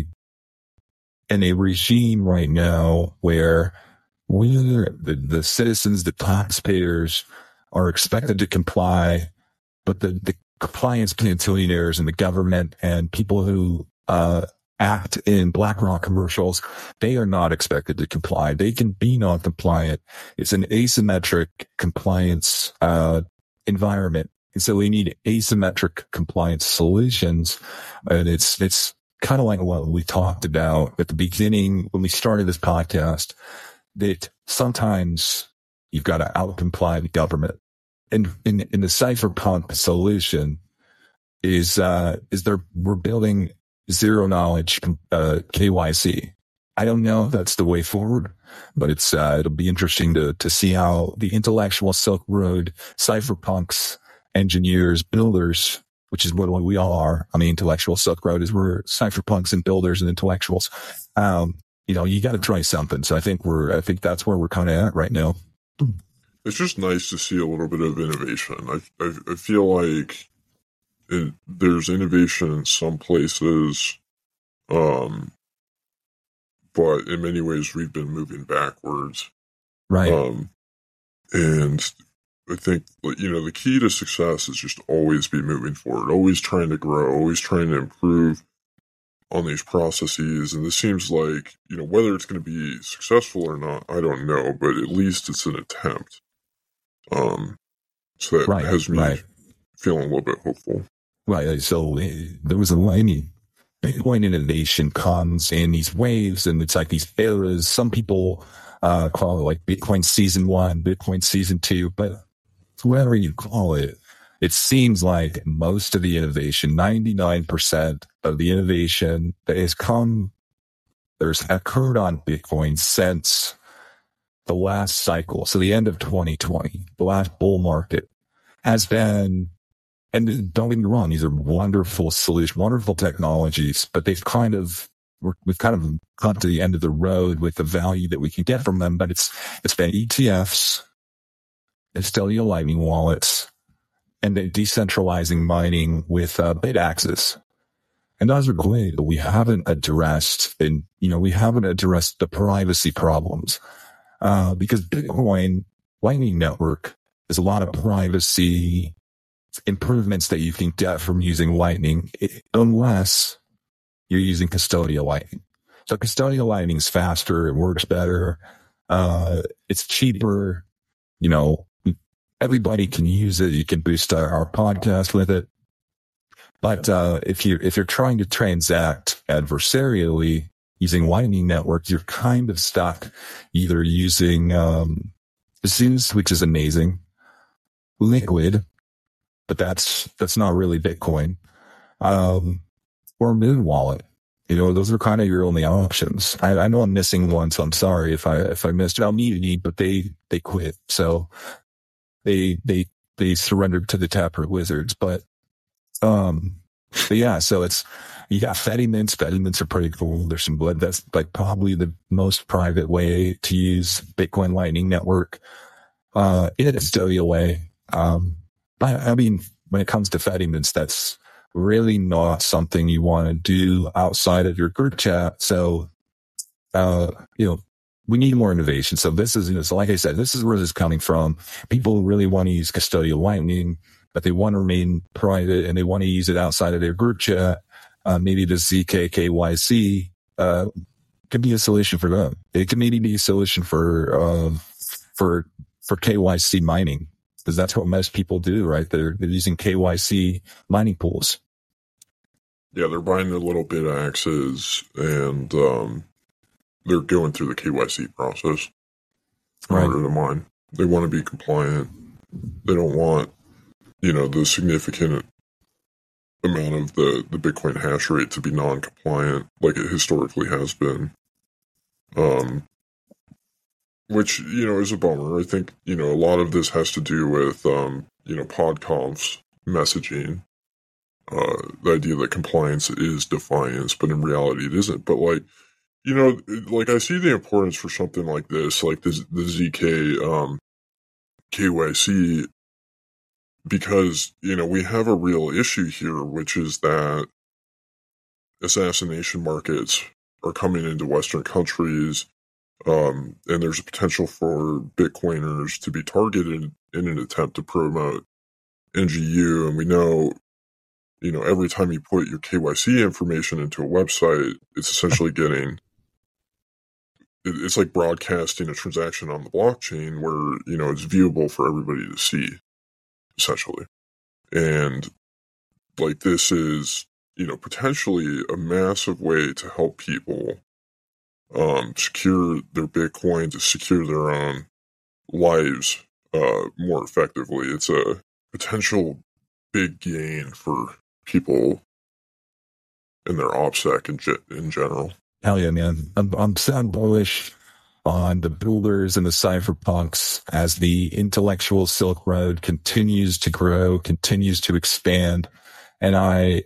in a regime right now where we're, the, the citizens, the taxpayers are expected to comply, but the, the compliance cantillionaires and the government and people who uh, act in BlackRock commercials, they are not expected to comply. They can be non-compliant. It's an asymmetric compliance uh, environment. And so we need asymmetric compliance solutions. And it's, it's kind of like what we talked about at the beginning when we started this podcast, that sometimes you've got to out-comply the government. And in, in the cypherpunk solution is, uh, is there, we're building zero knowledge, uh, K Y C. I don't know if that's the way forward, but it's, uh, it'll be interesting to, to see how the Intellectual Silk Road, cypherpunks, engineers, builders, which is what we all are on the Intellectual Silk Road, is we're cypherpunks and builders and intellectuals. Um, You know, you got to try something. So I think we're, I think that's where we're kind of at right now. It's just nice to see a little bit of innovation. I, I, I feel like it, there's innovation in some places, um, but in many ways we've been moving backwards. Right. Um, and I think, you know, the key to success is just always be moving forward, always trying to grow, always trying to improve on these processes. And this seems like, you know, whether it's going to be successful or not, I don't know, but at least it's an attempt. Um, so that right, has me right. feeling a little bit hopeful. Right. So uh, there was a, I mean, Bitcoin innovation comes in these waves, and it's like these eras. Some people uh, call it like Bitcoin season one, Bitcoin season two, but whatever you call it, it seems like most of the innovation, ninety-nine percent of the innovation that has come, there's occurred on Bitcoin since the last cycle. So the end of twenty twenty, the last bull market, has been, and don't get me wrong, these are wonderful solutions, wonderful technologies, but they've kind of we're, we've kind of come to the end of the road with the value that we can get from them, but it's, it's been E T Fs, custodial Lightning wallets, and then decentralizing mining with uh, Bitaxes. And those are great, but we haven't addressed, and, you know, we haven't addressed the privacy problems. Uh, because Bitcoin Lightning Network, there's a lot of privacy improvements that you can get from using Lightning, unless you're using custodial Lightning. So custodial Lightning is faster, it works better, uh, it's cheaper, you know, everybody can use it. You can boost our, our podcast with it. But uh, if you if you're trying to transact adversarially using Lightning Network, you're kind of stuck either using um, Zeus, which is amazing, Liquid, but that's that's not really Bitcoin, um, or Moon Wallet. You know, those are kind of your only options. I, I know I'm missing one, so I'm sorry if I if I missed Almuni, but they they quit, so they they they surrendered to the Taproot Wizards. But um, but yeah, so it's you got Fedimints. Fedimints are pretty cool. There's some blood. That's like probably the most private way to use Bitcoin Lightning Network uh, in a custodial way. Um, I, I mean, when it comes to Fedimints, that's really not something you want to do outside of your group chat. So, uh, you know, we need more innovation. So this is, you know, so like I said, this is where this is coming from. People really want to use custodial Lightning, but they want to remain private and they want to use it outside of their group chat. Uh, maybe the Z K K Y C, uh, could be a solution for them. It could maybe be a solution for, uh, for, for K Y C mining, because that's what most people do, right? They're, they're using K Y C mining pools. Yeah, they're buying the little bit axes and um, they're going through the K Y C process in right. order to mine. They want to be compliant. They don't want, you know, the significant amount of the, the Bitcoin hash rate to be non-compliant like it historically has been. Um, which, you know, is a bummer. I think, you know, a lot of this has to do with, um, you know, PodConf's messaging. Uh, the idea that compliance is defiance, but in reality it isn't. But like, you know, like I see the importance for something like this, like the, the Z K, um, K Y C, because, you know, we have a real issue here, which is that assassination markets are coming into Western countries, um, and there's a potential for Bitcoiners to be targeted in an attempt to promote N G U, and we know, you know, every time you put your K Y C information into a website, it's essentially getting, it's like broadcasting a transaction on the blockchain where, you know, it's viewable for everybody to see, essentially. And, like, this is, you know, potentially a massive way to help people um, secure their Bitcoin, to secure their own lives uh, more effectively. It's a potential big gain for people in their OPSEC in, ge- in general. Hell yeah, man. I'm, I'm sound bullish on the builders and the cypherpunks as the intellectual Silk Road continues to grow, continues to expand. And I,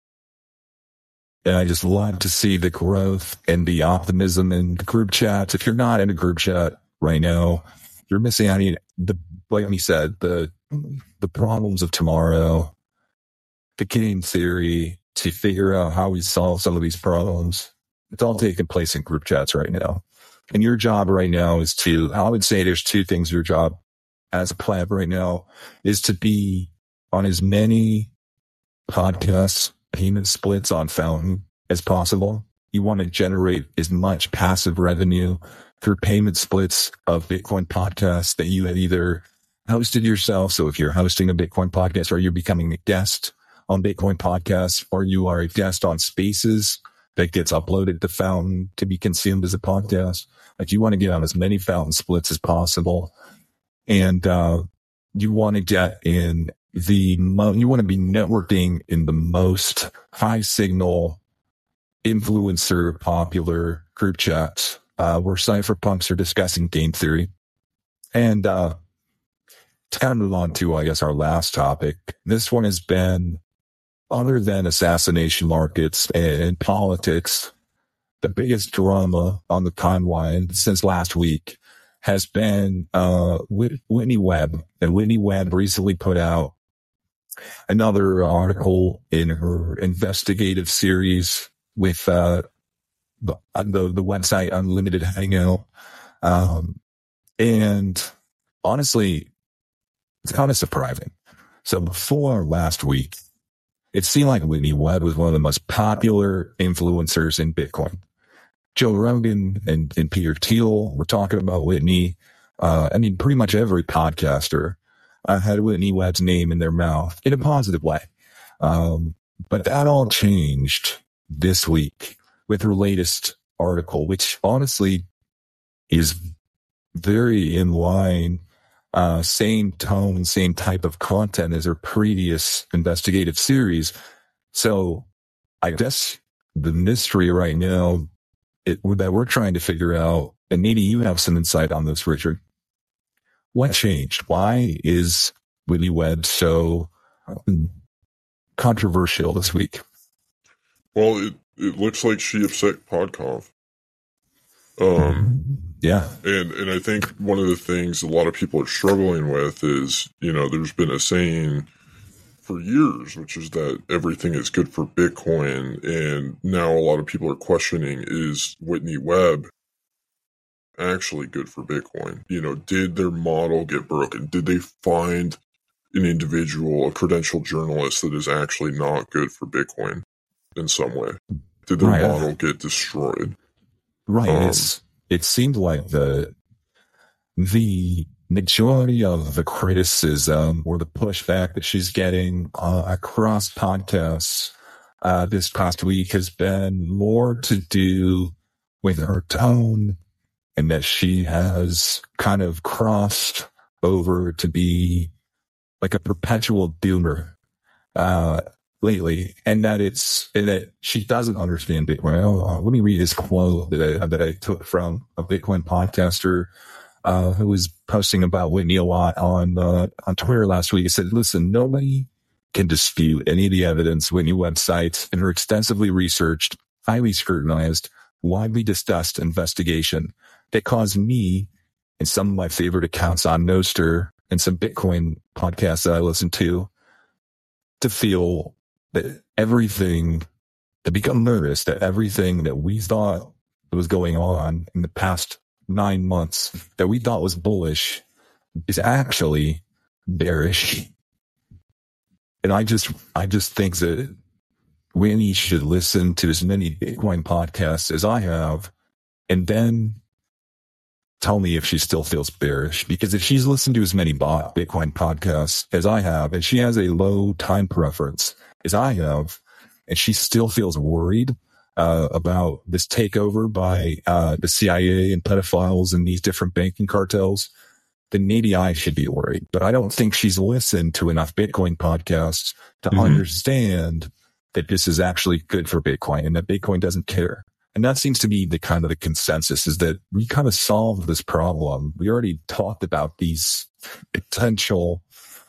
and I just love to see the growth and the optimism in the group chats. If you're not in a group chat right now, you're missing out on the, like he said, the, the problems of tomorrow, the game theory to figure out how we solve some of these problems. It's all taking place in group chats right now. And your job right now is to, I would say there's two things your job as a pleb right now is to be on as many podcasts, payment splits on Fountain as possible. You want to generate as much passive revenue through payment splits of Bitcoin podcasts that you have either hosted yourself. So if you're hosting a Bitcoin podcast or you're becoming a guest on Bitcoin podcasts, or you are a guest on Spaces that gets uploaded to Fountain to be consumed as a podcast. Like, you want to get on as many Fountain splits as possible. And, uh, you want to get in the, mo- you want to be networking in the most high signal influencer popular group chats, uh, where cypherpunks are discussing game theory. And, uh, to kind of move on to, I guess, our last topic, this one has been, other than assassination markets and politics, the biggest drama on the timeline since last week has been uh, Whit- Whitney Webb. And Whitney Webb recently put out another article in her investigative series with uh, the, the the website Unlimited Hangout. Um, and honestly, it's kind of surprising. So before last week, it seemed like Whitney Webb was one of the most popular influencers in Bitcoin. Joe Rogan and, and Peter Thiel were talking about Whitney. Uh, I mean, pretty much every podcaster uh, had Whitney Webb's name in their mouth in a positive way. Um, but that all changed this week with her latest article, which honestly is very in line, uh, same tone, same type of content as her previous investigative series. So I guess the mystery right now it, that we're trying to figure out, and maybe you have some insight on this, Richard. What changed? Why is Whitney Webb so um, controversial this week? Well, it, it looks like she upset Podcoff. Um, yeah. And, and I think one of the things a lot of people are struggling with is, you know, there's been a saying for years, which is that everything is good for Bitcoin. And now a lot of people are questioning, is Whitney Webb actually good for Bitcoin? You know, did their model get broken? Did they find an individual, a credentialed journalist that is actually not good for Bitcoin in some way? Did their right. model get destroyed? Right. Um, it's, it seemed like the, the majority of the criticism or the pushback that she's getting uh, across podcasts uh, this past week has been more to do with her tone, and that she has kind of crossed over to be like a perpetual doomer uh, lately, and that it's and that she doesn't understand Bitcoin. Oh, let me read this quote that I, that I took from a Bitcoin podcaster uh, who was posting about Whitney a lot on uh, on Twitter last week. He said, "Listen, nobody can dispute any of the evidence Whitney Webb cites in her extensively researched, highly scrutinized, widely discussed investigation that caused me and some of my favorite accounts on Nostr and some Bitcoin podcasts that I listen to to feel that everything, to become nervous that everything that we thought was going on in the past nine months that we thought was bullish is actually bearish." And I just, I just think that Whitney should listen to as many Bitcoin podcasts as I have, and then tell me if she still feels bearish. Because if she's listened to as many Bitcoin podcasts as I have, and she has a low time preference as I have, and she still feels worried uh, about this takeover by uh, the C I A and pedophiles and these different banking cartels, then maybe I should be worried. But I don't think she's listened to enough Bitcoin podcasts to mm-hmm. understand that this is actually good for Bitcoin and that Bitcoin doesn't care. And that seems to be the kind of the consensus, is that we kind of solved this problem. We already talked about these potential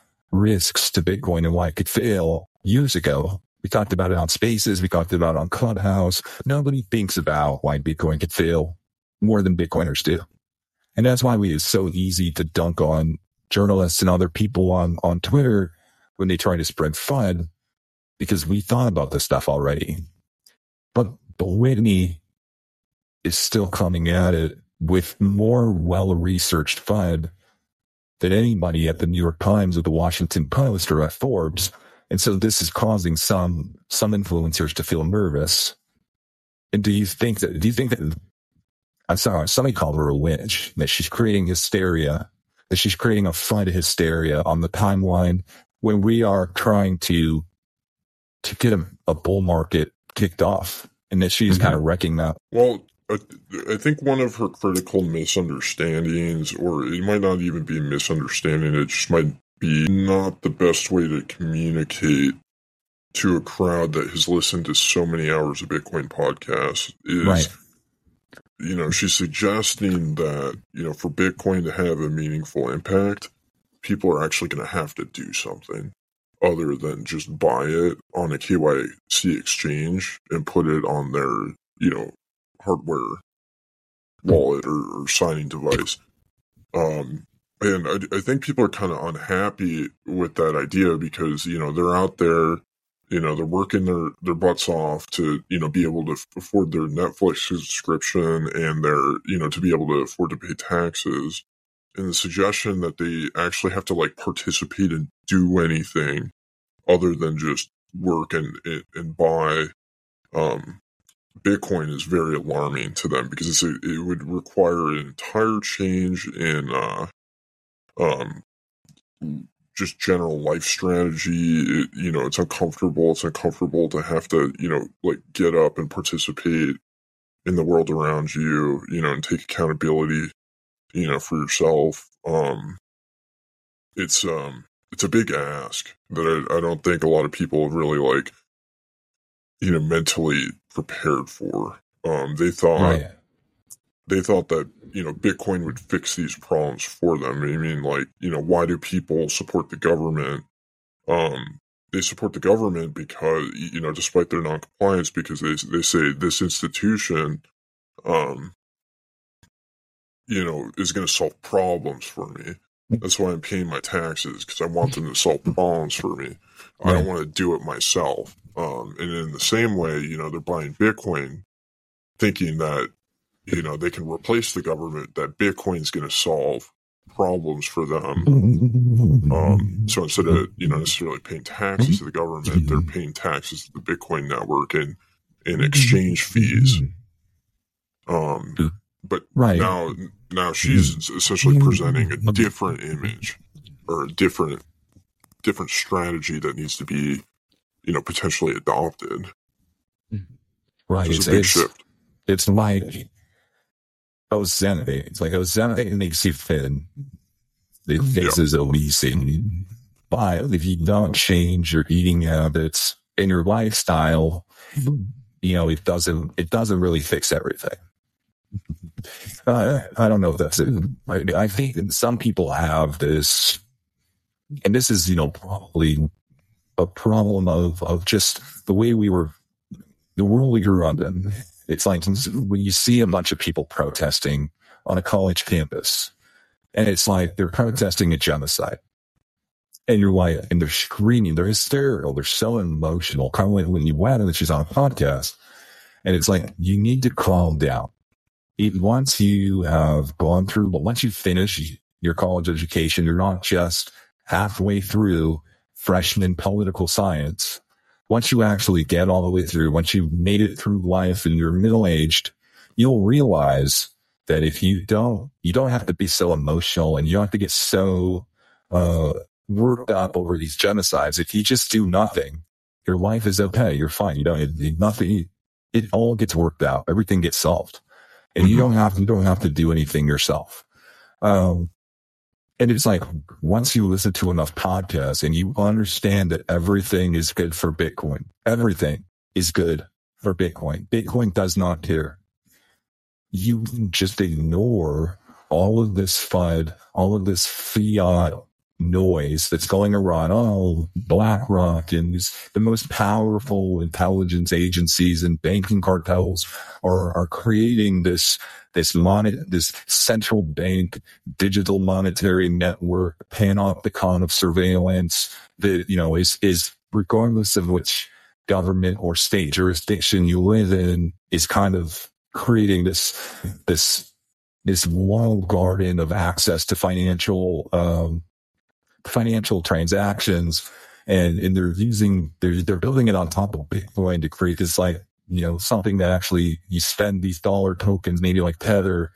risks to Bitcoin and why it could fail years ago. We talked about it on Spaces. We talked about it on Clubhouse. Nobody thinks about why Bitcoin could fail more than Bitcoiners do. And that's why we, it's so easy to dunk on journalists and other people on, on Twitter when they try to spread FUD, because we thought about this stuff already. But But Whitney is still coming at it with more well-researched FUD than anybody at the New York Times or the Washington Post or at Forbes. And so this is causing some some influencers to feel nervous. And do you think that, do you think that, I'm sorry, somebody called her a witch, that she's creating hysteria, that she's creating a FUD hysteria on the timeline when we are trying to, to get a, a bull market kicked off? And that she's mm-hmm. kind of wrecking that. Well, I, I think one of her critical misunderstandings, or it might not even be a misunderstanding, it just might be not the best way to communicate to a crowd that has listened to so many hours of Bitcoin podcasts, is, right. you know, she's suggesting that, you know, for Bitcoin to have a meaningful impact, people are actually going to have to do something other than just buy it on a K Y C exchange and put it on their, you know, hardware wallet or, or signing device. Um, and I, I think people are kind of unhappy with that idea because, you know, they're out there, you know, they're working their, their butts off to, you know, be able to afford their Netflix subscription and their, you know, to be able to afford to pay taxes. And the suggestion that they actually have to like participate and do anything other than just work and, and, and buy, um, Bitcoin is very alarming to them because it's a, it would require an entire change in, uh, um, just general life strategy. It, you know, it's uncomfortable. It's uncomfortable to have to, you know, like get up and participate in the world around you, you know, and take accountability, you know, for yourself. Um, it's, um, it's a big ask that I, I don't think a lot of people have really like, you know, mentally prepared for. Um, they thought, right. they thought that, you know, Bitcoin would fix these problems for them. I mean, like, you know, why do people support the government? Um, they support the government because, you know, despite their non-compliance, because they, they say this institution, um, you know, is going to solve problems for me. That's why I'm paying my taxes, because I want them to solve problems for me. I don't want to do it myself. Um, and in the same way, you know, they're buying Bitcoin thinking that, you know, they can replace the government, that Bitcoin's going to solve problems for them. Um, so instead of, you know, necessarily paying taxes to the government, they're paying taxes to the Bitcoin network and, and exchange fees. Um, but right. now, now she's essentially presenting a different image or a different, different strategy that needs to be, you know, potentially adopted. Right. It's It's, a big it's, shift. it's like obscenity. It's like obscenity makes you thin. It fixes yeah. obesity. But if you don't change your eating habits and your lifestyle, you know, it doesn't, it doesn't really fix everything. Uh, I don't know if that's it. I, I think that some people have this, and this is, you know, probably a problem of, of just the way we were, the world we grew up in. It's like when you see a bunch of people protesting on a college campus, and it's like they're protesting a genocide. And you're like, and they're screaming, they're hysterical, they're so emotional. Kind of like when you went and she's on a podcast, and it's like, you need to calm down. Even once you have gone through, but once you finish your college education, you're not just halfway through freshman political science. Once you actually get all the way through, once you've made it through life and you're middle-aged, you'll realize that if you don't, you don't have to be so emotional and you don't have to get so uh, worked up over these genocides. If you just do nothing, your life is okay. You're fine. You don't, it, nothing, it all gets worked out. Everything gets solved. And you don't have, you don't have to do anything yourself. Um, and it's like, once you listen to enough podcasts and you understand that everything is good for Bitcoin, everything is good for Bitcoin. Bitcoin does not care. You just ignore all of this FUD, all of this fiat noise that's going around. Oh, BlackRock and the most powerful intelligence agencies and banking cartels are, are creating this, this mon- this central bank digital monetary network, panopticon of surveillance that, you know, is, is regardless of which government or state jurisdiction you live in, is kind of creating this, this, this walled garden of access to financial, um, financial transactions, and, and they're using, they're, they're building it on top of Bitcoin to create this, like, you know, something that actually you spend these dollar tokens, maybe like Tether.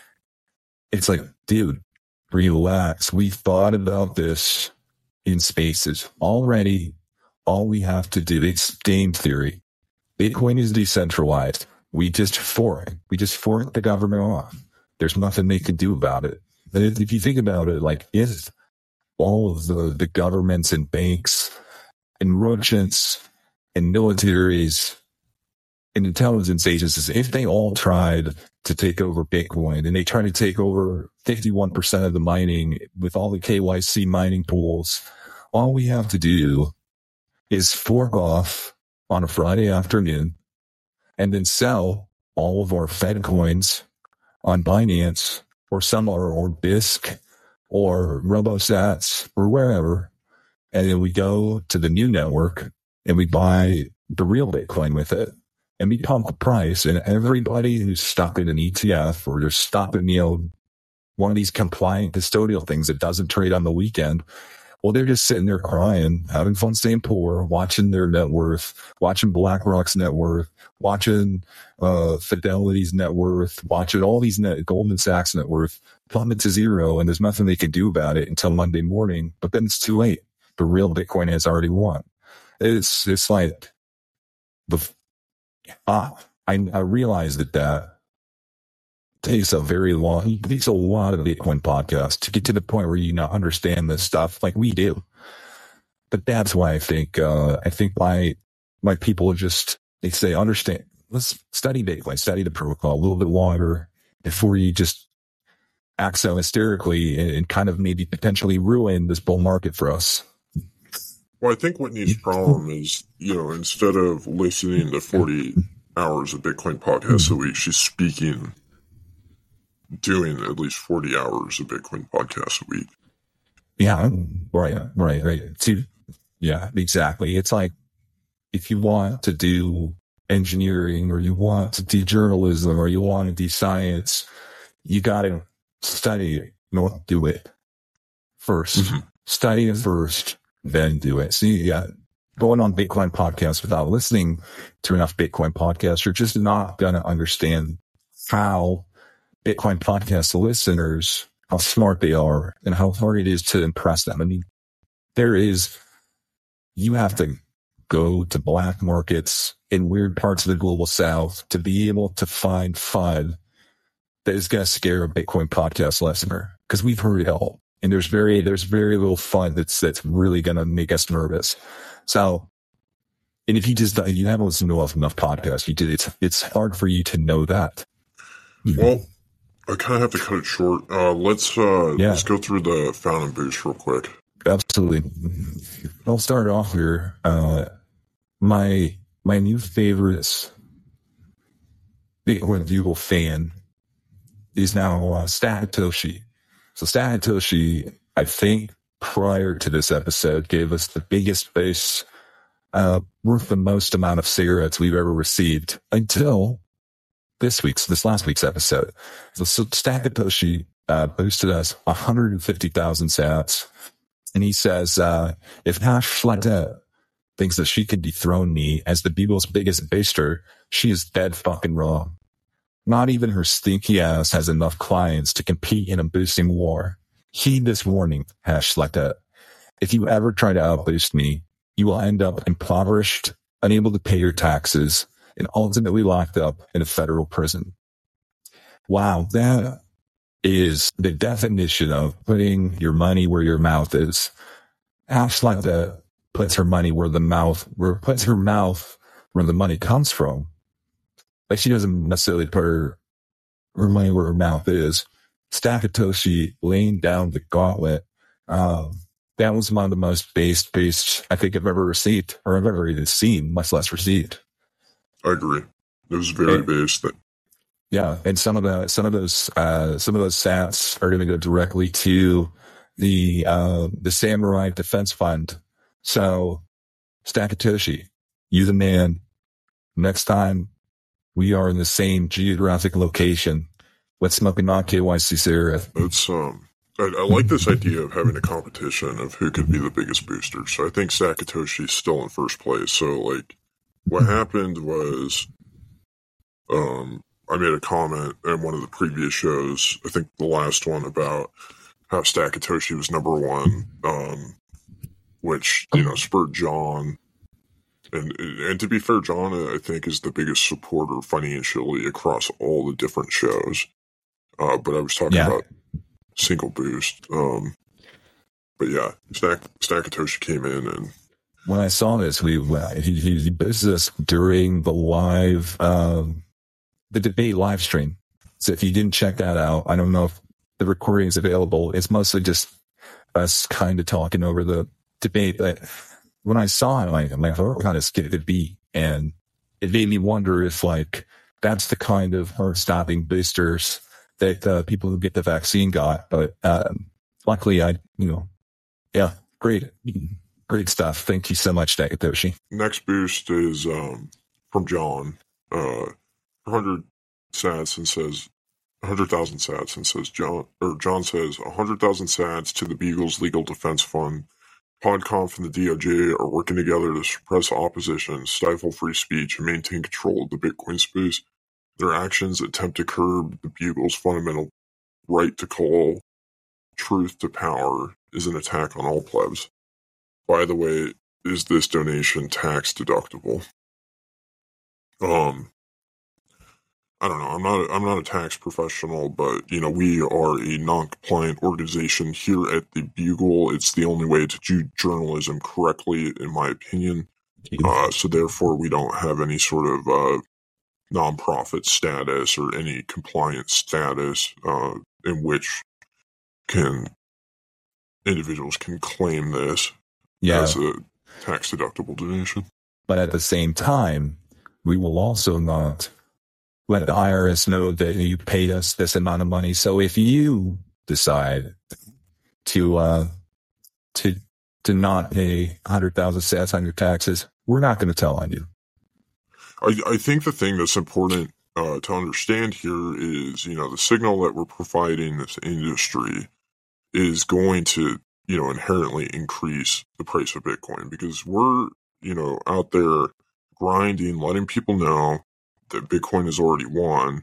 It's like, dude, relax. We thought about this in spaces already. All we have to do, it's game theory. Bitcoin is decentralized. We just fork, we just fork the government off. There's nothing they can do about it. And if you think about it, like, if all of the, the governments and banks and merchants and militaries and intelligence agencies, if they all tried to take over Bitcoin and they try to take over fifty-one percent of the mining with all the K Y C mining pools, all we have to do is fork off on a Friday afternoon and then sell all of our Fed coins on Binance or some or, or BISC or RoboSats or wherever. And then we go to the new network and we buy the real Bitcoin with it. And we pump the price, and everybody who's stuck in an E T F or they're stuck in, you know, one of these compliant custodial things that doesn't trade on the weekend, well, they're just sitting there crying, having fun staying poor, watching their net worth, watching BlackRock's net worth, watching uh, Fidelity's net worth, watching all these net, Goldman Sachs net worth plummet to zero, and there's nothing they can do about it until Monday morning. But then it's too late. The real Bitcoin has already won. It's it's like the ah, I I realize that that takes a very long, it takes a lot of Bitcoin podcasts to get to the point where you now understand this stuff like we do. But that's why I think uh, I think my my people just they say understand. Let's study Bitcoin, study the protocol a little bit longer before you just act so hysterically and, and kind of maybe potentially ruin this bull market for us. Well, I think Whitney's problem is, you know, instead of listening to forty hours of Bitcoin podcasts a week, she's speaking, doing at least forty hours of Bitcoin podcasts a week. Yeah, right, right, right. See, yeah, exactly. It's like if you want to do engineering or you want to do journalism or you want to do science, you got to study it, not do it first. Mm-hmm. Study it first. Then do it. See, yeah, going on Bitcoin podcasts without listening to enough Bitcoin podcasts, you're just not going to understand how Bitcoin podcast listeners, how smart they are and how hard it is to impress them. I mean, there is, you have to go to black markets in weird parts of the global south to be able to find fun that is going to scare a Bitcoin podcast listener, because we've heard it all. And there's very, there's very little fun that's, that's really going to make us nervous. So, and if you just, you haven't listened to enough podcasts, you did, it's, it's hard for you to know that. Well, I kind of have to cut it short. Uh, let's, uh, yeah. let's go through the Found and Boost real quick. Absolutely. I'll start off here. Uh, my, my new favorite Bitcoin Bugle fan is now, uh, Satoshi. So Satoshi, I think, prior to this episode, gave us the biggest base, uh, worth the most amount of cigarettes we've ever received until this week's, this last week's episode. So, so Satoshi, uh, boosted us one hundred fifty thousand sats. And he says, uh, if Hash Flatta thinks that she can dethrone me as the Bugle's biggest baster, she is dead fucking wrong. Not even her stinky ass has enough clients to compete in a boosting war. Heed this warning, Hash Flatta. If you ever try to outboost me, you will end up impoverished, unable to pay your taxes, and ultimately locked up in a federal prison. Wow, that is the definition of putting your money where your mouth is. Hash Flatta puts her money where the mouth, where puts her mouth where the money comes from. Like, she doesn't necessarily put her, her money where her mouth is. Satoshi laying down the gauntlet. Um, that was one of the most based, based I think I've ever received, or I've ever even seen, much less received. I agree. It was very and, based. That- yeah, and some of the some of those uh, some of those sats are going to go directly to the uh, the Samurai Defense Fund. So, Satoshi, you the man. Next time we are in the same geographic location, let's smoke a non-K Y C cigarette. It's, um, I, I like this idea of having a competition of who could be the biggest booster. So I think Sakatoshi's still in first place. So, like, what happened was, um, I made a comment in one of the previous shows, I think the last one, about how Sakatoshi was number one, um, which, you know, spurred John. And and to be fair, John, I think, is the biggest supporter financially across all the different shows. Uh, but I was talking yeah. about single boost. Um, but yeah, Stack Sakatoshi came in, and when I saw this, we he he boosted us during the live um, the debate live stream. So if you didn't check that out, I don't know if the recording is available. It's mostly just us kind of talking over the debate, but when I saw it, like, I'm like, what kind of skit it be? And it made me wonder if, like, that's the kind of heart-stopping boosters that uh, people who get the vaccine got. But um, luckily, I, you know, yeah, great, great stuff. Thank you so much, Nakatoshi. Next boost is um, from John, uh, one hundred sats, and says, one hundred thousand sats, and says, John, or John says, one hundred thousand sats to the Beagles Legal Defense Fund. PodConf and the D O J are working together to suppress opposition, stifle free speech, and maintain control of the Bitcoin space. Their actions attempt to curb the Bugle's fundamental right to call truth to power is an attack on all plebs. By the way, is this donation tax deductible? Um, I don't know. I'm not. I'm not a tax professional, but you know, we are a non-compliant organization here at the Bugle. It's the only way to do journalism correctly, in my opinion. Uh, so therefore, we don't have any sort of uh, nonprofit status or any compliance status uh, in which can individuals can claim this yeah. as a tax deductible donation. But at the same time, we will also not let the I R S know that you paid us this amount of money. So if you decide to uh, to to not pay one hundred thousand sats on your taxes, we're not going to tell on you. I, I think the thing that's important uh, to understand here is, you know, the signal that we're providing this industry is going to, you know, inherently increase the price of Bitcoin, because we're, you know, out there grinding, letting people know that Bitcoin has already won.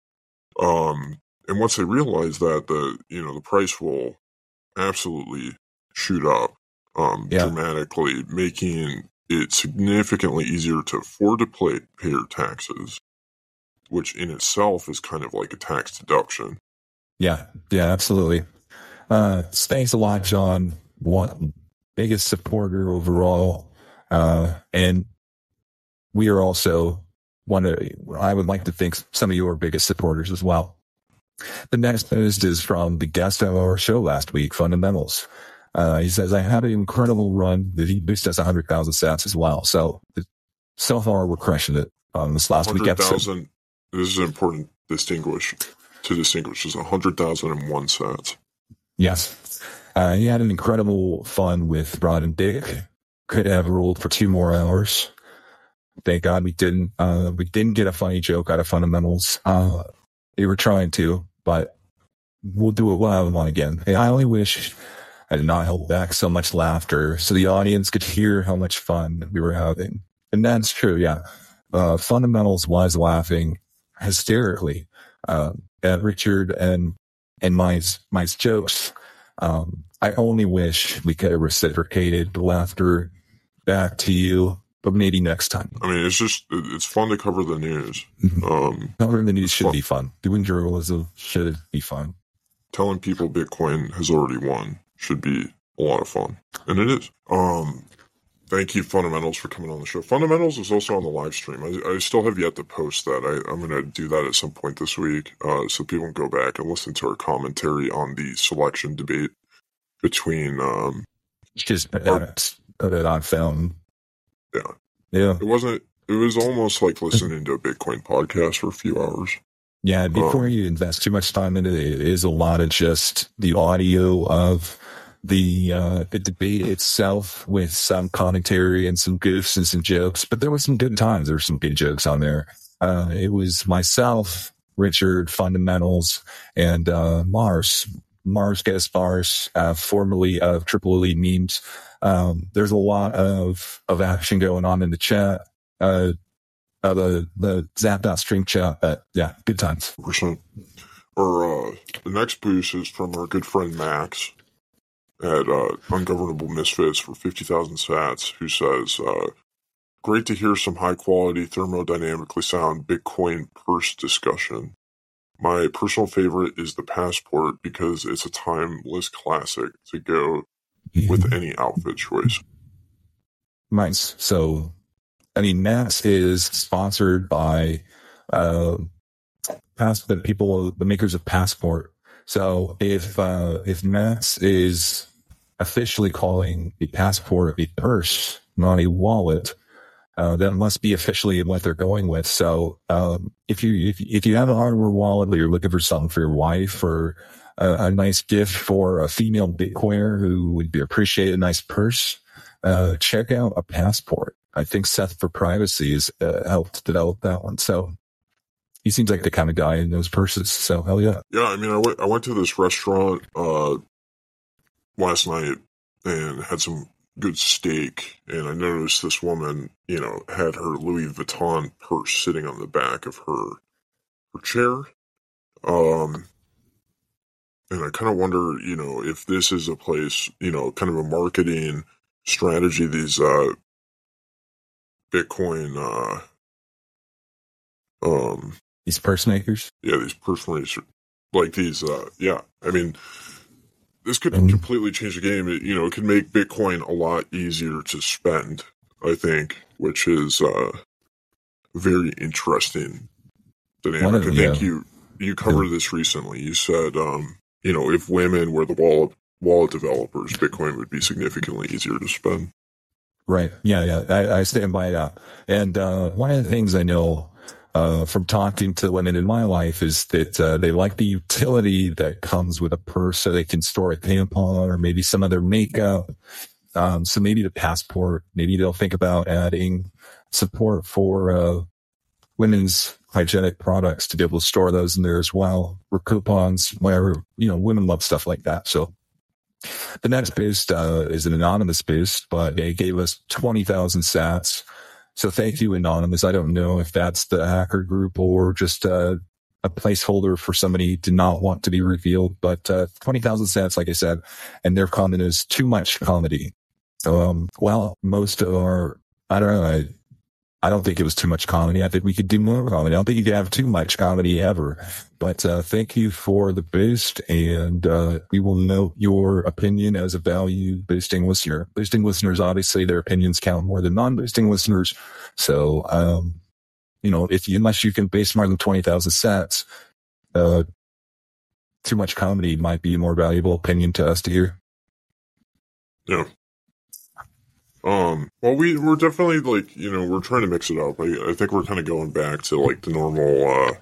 Um, and once they realize that, the, you know, the price will absolutely shoot up um, yeah. dramatically, making it's significantly easier to afford to pay, pay your taxes, which in itself is kind of like a tax deduction. Yeah, yeah, absolutely. Uh, thanks a lot, John. One biggest supporter overall, uh, and we are also one of. I would like to think some of your biggest supporters as well. The next post is from the guest of our show last week, Fundamentals. Uh, he says, I had an incredible run that he boosted us one hundred thousand sats as well. So, so far, we're crushing it on this last week episode. This is important distinguish, to distinguish. Is one hundred thousand one sats. Yes. Uh, he had an incredible fun with Rod and Dick. Could have rolled for two more hours. Thank God we didn't. Uh, we didn't get a funny joke out of Fundamentals. Uh, we were trying to, but we'll do it. We'll have one again. Hey, I only wish I did not hold back so much laughter so the audience could hear how much fun we were having. And that's true, yeah. Uh, Fundamentals was laughing hysterically uh, at Richard and and my, my jokes. Um, I only wish we could have reciprocated the laughter back to you, but maybe next time. I mean, it's just, it's fun to cover the news. Um, Covering the news should fun. be fun. Doing journalism should be fun. Telling people Bitcoin has already won should be a lot of fun. And it is. Um, thank you, Fundamentals, for coming on the show. Fundamentals is also on the live stream. I, I still have yet to post that. I, I'm going to do that at some point this week, uh, so people can go back and listen to our commentary on the selection debate between... Um, Just put it on film. Yeah. Yeah. It wasn't... It was almost like listening to a Bitcoin podcast for a few hours. Yeah, before um, you invest too much time into it, it is a lot of just the audio of the uh, the debate itself with some commentary and some goofs and some jokes. But there were some good times. There were some good jokes on there. Uh, it was myself, Richard, Fundamentals, and uh, Mars. Mars Gaspars, uh, formerly of Triple Elite Memes. Um, there's a lot of, of action going on in the chat. Uh, Uh, the the Zap.stream chat, but yeah, good times. Percent. Or uh, the next boost is from our good friend Max at uh, Ungovernable Misfits for fifty thousand sats, who says, uh, great to hear some high quality, thermodynamically sound Bitcoin purse discussion. My personal favorite is the Passport because it's a timeless classic to go with any outfit choice. Nice. So, I mean, Max is sponsored by uh, pass the people, the makers of Passport. So if uh, if Max is officially calling the Passport a purse, not a wallet, Uh, that must be officially what they're going with. So, um, if you, if, if you have a hardware wallet or you're looking for something for your wife or a, a nice gift for a female Bitcoiner who would be appreciate a nice purse, uh, check out a Passport. I think Seth for Privacy has uh, helped develop that one. So he seems like the kind of guy in those purses. So hell yeah. Yeah. I mean, I went, I went to this restaurant, uh, last night and had some good steak, and I noticed this woman, you know, had her Louis Vuitton purse sitting on the back of her her chair. Um, and I kind of wonder, you know, if this is a place, you know, kind of a marketing strategy, these uh, Bitcoin, uh, um, these purse makers. Yeah, these purse makers, like these, uh, yeah. I mean, this could Mm-hmm. completely change the game. It, you know, it could make Bitcoin a lot easier to spend, I think, which is uh, very interesting dynamic. Of, I think yeah. you you covered yeah. this recently. You said, um, you know, if women were the wallet wallet developers, Bitcoin would be significantly easier to spend. Right. Yeah, yeah. I, I stand by that. And uh, one of the things I know Uh, from talking to women in my life is that uh, they like the utility that comes with a purse, so they can store a tampon or maybe some other makeup. Um, so maybe the Passport, maybe they'll think about adding support for uh, women's hygienic products to be able to store those in there as well, or coupons, where, you know, women love stuff like that. So the next boost uh, is an anonymous boost, but they gave us twenty thousand sats. So thank you, Anonymous. I don't know if that's the hacker group or just uh, a placeholder for somebody to not want to be revealed, but uh, twenty thousand sats, like I said, and their comment is too much comedy. Um, well, most of our, I don't know, I, I don't think it was too much comedy. I think we could do more comedy. I don't think you could have too much comedy ever. But uh, thank you for the boost, and uh, we will note your opinion as a value boosting listener. Boosting listeners, obviously, their opinions count more than non-boosting listeners. So, um, you know, if you, unless you can base more than twenty thousand sats, uh, too much comedy might be a more valuable opinion to us to hear. Yeah. Um, well, we, we're definitely, like, you know, we're trying to mix it up. I, I think we're kind of going back to, like, the normal, uh,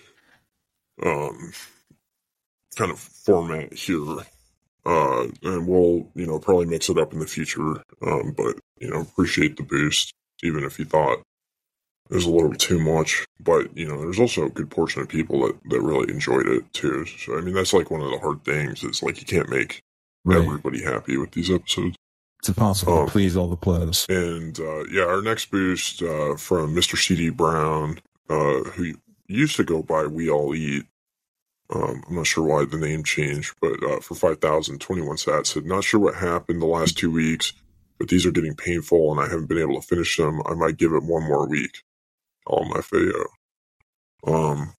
um, kind of format here. Uh, and we'll, you know, probably mix it up in the future. Um, but, you know, appreciate the boost, even if you thought it was a little too much. But, you know, there's also a good portion of people that, that really enjoyed it, too. So, I mean, that's, like, one of the hard things is, like, you can't make right. everybody happy with these episodes. It's impossible um, to please all the plebs. And, uh, yeah, our next boost, uh, from Mister C D Brown, uh, who used to go by We All Eat. Um, I'm not sure why the name changed, but, uh, for five thousand twenty-one sats, said, not sure what happened the last two weeks, but these are getting painful and I haven't been able to finish them. I might give it one more week. All my video. Um,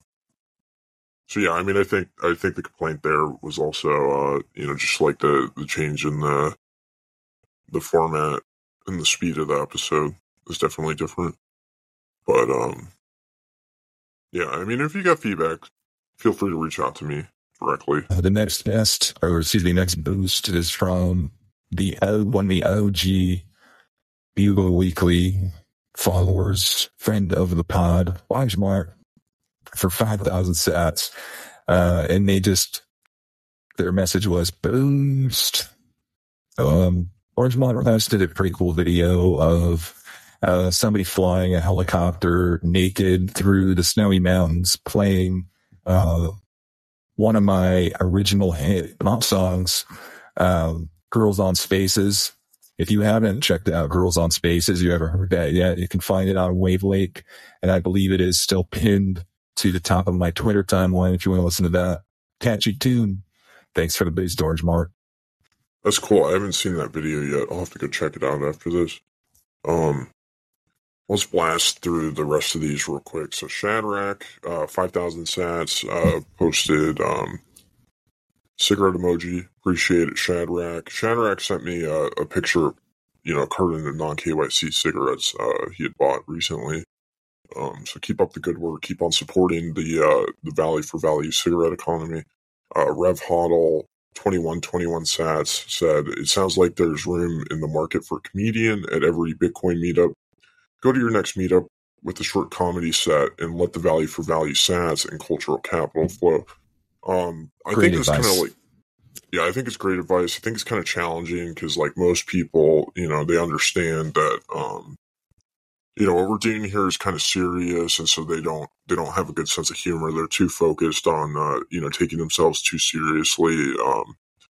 so yeah, I mean, I think, I think the complaint there was also, uh, you know, just like the, the change in the, the format and the speed of the episode is definitely different. But, um, yeah, I mean, if you got feedback, feel free to reach out to me directly. Uh, the next best, or excuse me, next boost is from the O, one of the O G Bugle Weekly followers, friend of the pod, Wajmar, for five thousand sats. Uh, and they just, their message was boost. Um, Orange Monitor posted a pretty cool video of uh, somebody flying a helicopter naked through the snowy mountains playing uh, one of my original hit pop songs, um, Girls on Spaces. If you haven't checked out Girls on Spaces, you ever heard that yet, you can find it on Wavelake, and I believe it is still pinned to the top of my Twitter timeline if you want to listen to that catchy tune. Thanks for the boost, Orange Mark. That's cool. I haven't seen that video yet. I'll have to go check it out after this. Um, let's blast through the rest of these real quick. So Shadrach, uh, five thousand sats, uh, posted, um, cigarette emoji. Appreciate it, Shadrach. Shadrach sent me uh, a picture, you know, a carton of non-K Y C cigarettes, uh, he had bought recently. Um, so keep up the good work. Keep on supporting the, uh, the Valley for Value cigarette economy. Uh, Rev Hoddle, twenty-one twenty-one sats, said, it sounds like there's room in the market for a comedian at every Bitcoin meetup. go to your next meetup with a short comedy set and let the value for value sats and cultural capital flow. Um, I Great think it's kind of like, yeah, I think it's great advice. I think it's kind of challenging because, like, most people, you know, they understand that, um, you know, what we're doing here is kind of serious, and so they don't they don't have a good sense of humor. They're too focused on, uh, you know, taking themselves too seriously, um,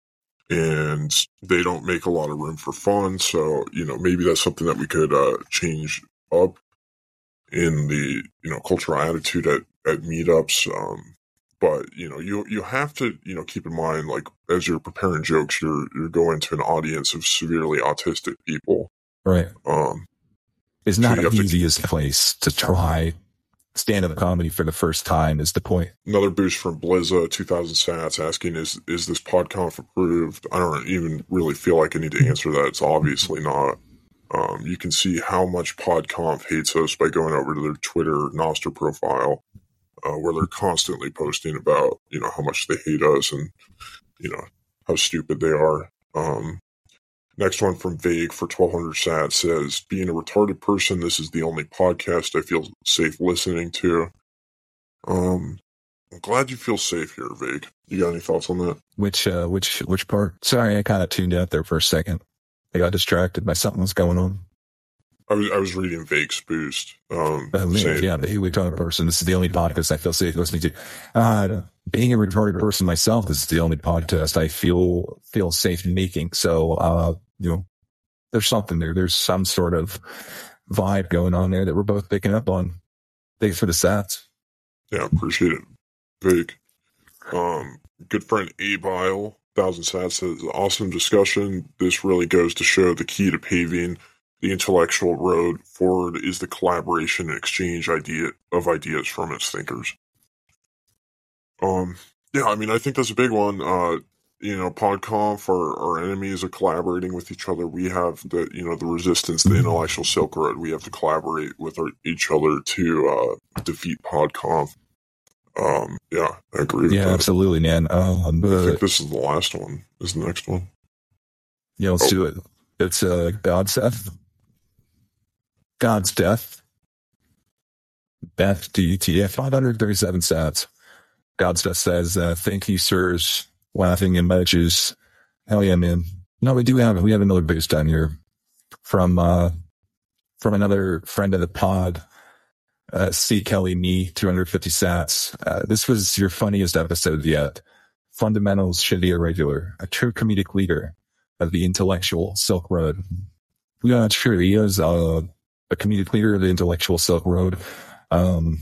and they don't make a lot of room for fun. So, you know, maybe that's something that we could uh, change up in the, you know, cultural attitude at, at meetups. Um, but, you know, you you have to, you know, keep in mind, like, as you're preparing jokes, you're you're going to an audience of severely autistic people. Right. Um, it's not so the easiest to, place to try stand-up comedy for the first time is the point. Another boost from Blizza, two thousand sats, asking, is is this PodConf approved? I don't even really feel like I need to answer that. It's obviously not. Um, you can see how much PodConf hates us by going over to their Twitter Nostr profile, uh, where they're constantly posting about, you know, how much they hate us and, you know, how stupid they are. Um, next one from Vague for twelve hundred sats says, being a retarded person, this is the only podcast I feel safe listening to. Um, I'm glad you feel safe here, Vague. You got any thoughts on that? Which, uh, which, which part? Sorry, I kind of tuned out there for a second. I got distracted by something was going on. I was I was reading Vague's boost. Um, uh, man, saying, yeah, the retarded person. This is the only podcast I feel safe listening to. Uh, being a retarded person myself, this is the only podcast I feel feel safe making. So, uh, you know, there's something there. There's some sort of vibe going on there that we're both picking up on. Thanks for the sats. Yeah, appreciate it, Vague. Um, good friend Abile, thousand sats, says, awesome discussion. This really goes to show the key to paving the intellectual road forward is the collaboration and exchange idea of ideas from its thinkers. Um, yeah, I mean, I think that's a big one. Uh, you know, PodConf, our, our enemies are collaborating with each other. We have the, you know, the resistance, the intellectual Silk Road. We have to collaborate with our, each other to uh, defeat PodConf. Um, yeah, I agree with yeah, that. absolutely, man. Um, but, I think this is the last one. This is the next one. Yeah, let's oh. do it. It's uh, God's Death. God's Death. Beth D T F, five hundred thirty-seven sats. God's Death says, uh, thank you, sirs. Laughing emojis. Hell yeah, man. No, we do have, we have another boost down here from, uh, from another friend of the pod. Uh, C. Kelly Me, two hundred fifty sats. Uh, this was your funniest episode yet. Fundamentals should be irregular. A true comedic leader of the intellectual Silk Road. Yeah, it's true. He is uh, a comedic leader of the intellectual Silk Road. Um,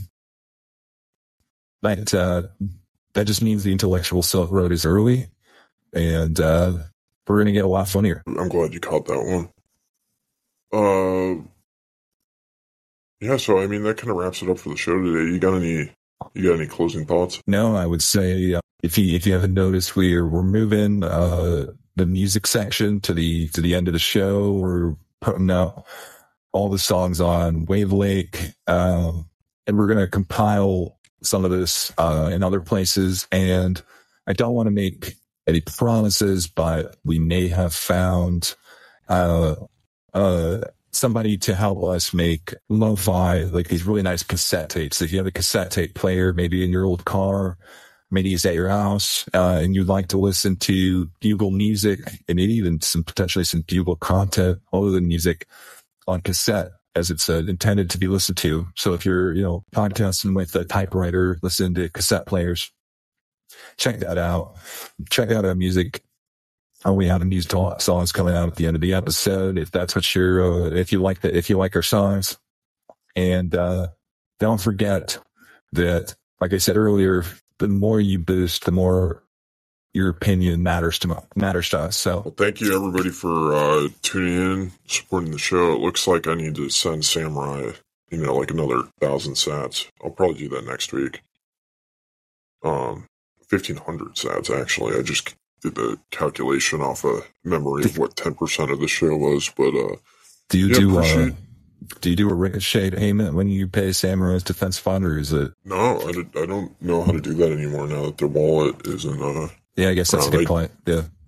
but uh, that just means the intellectual Silk Road is early, and uh, we're going to get a lot funnier. I'm glad you caught that one. Uh. Yeah, so I mean that kind of wraps it up for the show today. You got any? You got any closing thoughts? No, I would say uh, if you if you haven't noticed, we're we're moving uh, the music section to the to the end of the show. We're putting out all the songs on Wave Lake, um, and we're gonna compile some of this uh, in other places. And I don't want to make any promises, but we may have found. Uh, uh, somebody to help us make lo-fi, like these really nice cassette tapes. If you have a cassette tape player, maybe in your old car, maybe it's at your house, uh, and you'd like to listen to Bugle music and even some potentially some Bugle content, other than music on cassette, as it's uh, intended to be listened to. So if you're, you know, podcasting with a typewriter, listening to cassette players, check that out. Check out our music. Oh, we have these songs coming out at the end of the episode. If that's what you're, uh, if you like that, if you like our songs, and uh, don't forget that, like I said earlier, the more you boost, the more your opinion matters to matters to us. So, well, thank you everybody for uh, tuning in, supporting the show. It looks like I need to send Samurai, you know, like another thousand sats. I'll probably do that next week. Um, fifteen hundred sats actually. I just did the calculation off a memory of what ten percent of the show was, but uh do you yeah, do uh, do you do a ricochet payment when you pay Samurai's defense fund, or is it no I, did, I don't know how to do that anymore now that their wallet isn't uh yeah I guess that's around. a good point. Yeah,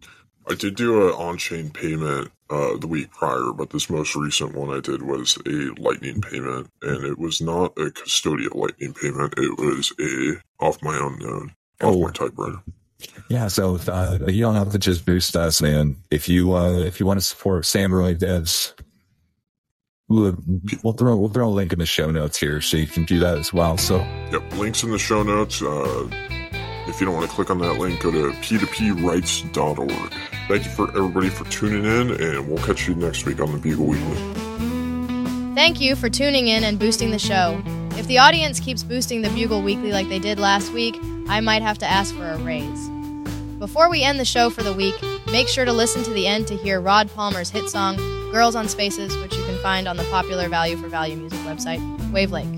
I did do an on-chain payment uh, the week prior, but this most recent one I did was a Lightning payment, and it was not a custodial Lightning payment. It was a off my own node, off Oh. my typewriter. Yeah, so uh, you don't have to just boost us, man. If you uh, if you want to support Samurai Devs, we'll, we'll throw we'll throw a link in the show notes here, so you can do that as well. So, Yep, links in the show notes. Uh, if you don't want to click on that link, go to p two p rights dot org. Thank you for everybody for tuning in, and we'll catch you next week on the Bugle Weekly. Thank you for tuning in and boosting the show. If the audience keeps boosting the Bugle Weekly like they did last week, I might have to ask for a raise. Before we end the show for the week, make sure to listen to the end to hear Rod Palmer's hit song, Girls on Spaces, which you can find on the popular Value for Value music website, Wavelake.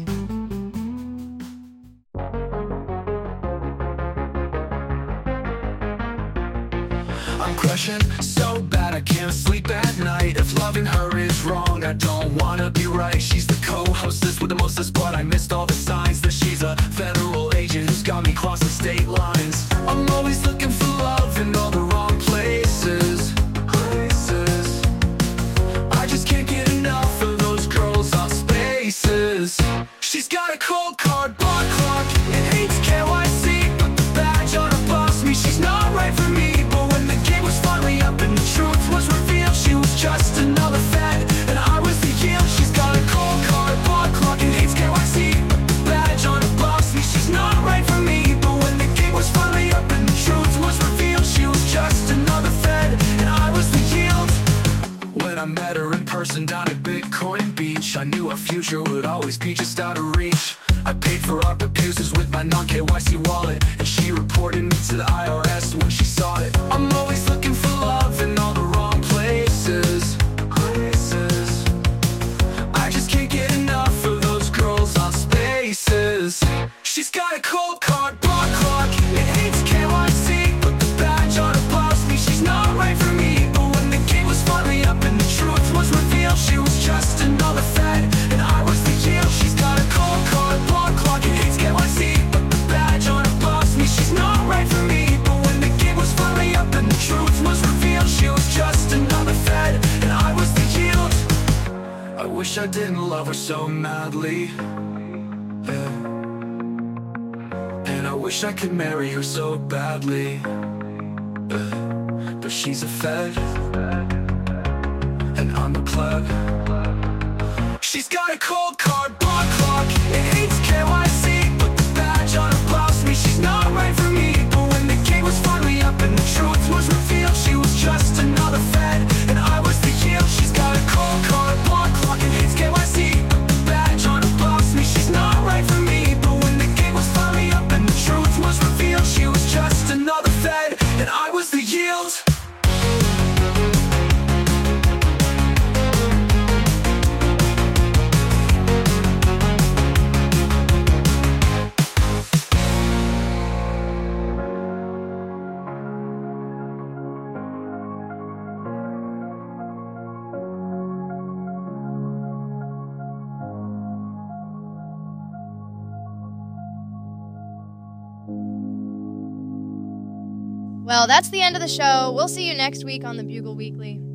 I'm crushing so bad I can't sleep at night. If loving her is wrong, I don't wanna be right. She's the co-hostess with the mostest, but I missed all the signs that she's a federal agent who's got me crossing state lines. I'm always looking for love in all the wrong places. Places. I just can't get enough of those girls on Spaces. She's got a cold card, block clock, and hates K Y C, but the badge on her busts me. She's not right for me. Finally up and the truth was revealed. She was just another fad, and I was the yield. She's got a cold card, block clock, and hates K Y C, but the badge on her boss me. She's not right for me. But when the gig was finally up and the truth was revealed, she was just another fad, and I was the yield. When I met her in person down at Bitcoin Beach, I knew our future would always be just out of reach. I paid for our abuses with my non-K Y C wallet, and she reported me to the I R S when she saw it. I'm always looking for love in all the wrong places. Places. I just can't get enough of those girls on Spaces. She's got a cold card, block clock, and hates K Y C, but the badge on her boss me. She's not right for me. But when the game was finally up and the truth was revealed, she was just another fad, and I was the yield. She's got a cold card, block clock, and hates K Y C, but the badge on her boss me. She's not right for me. But when the game was finally up and the truth was revealed, she was just another fad, and I was the yield. I wish I didn't love her so madly, yeah. And I wish I could marry her so badly, yeah. But she's a fed, and I'm a pleb. She's got a cold card, block clock, and hates K Y C, but the badge on her boss me. She's not right for me. But when the game was finally up and the truth was revealed, she was just another fad, and I was the yield. She's got a cold card, block clock, and hates K Y C, but the badge on her boss me. She's not right for me. But when the game was finally up and the truth was revealed, she was just another fad, and I was the yield. Well, that's the end of the show. We'll see you next week on the Bugle Weekly.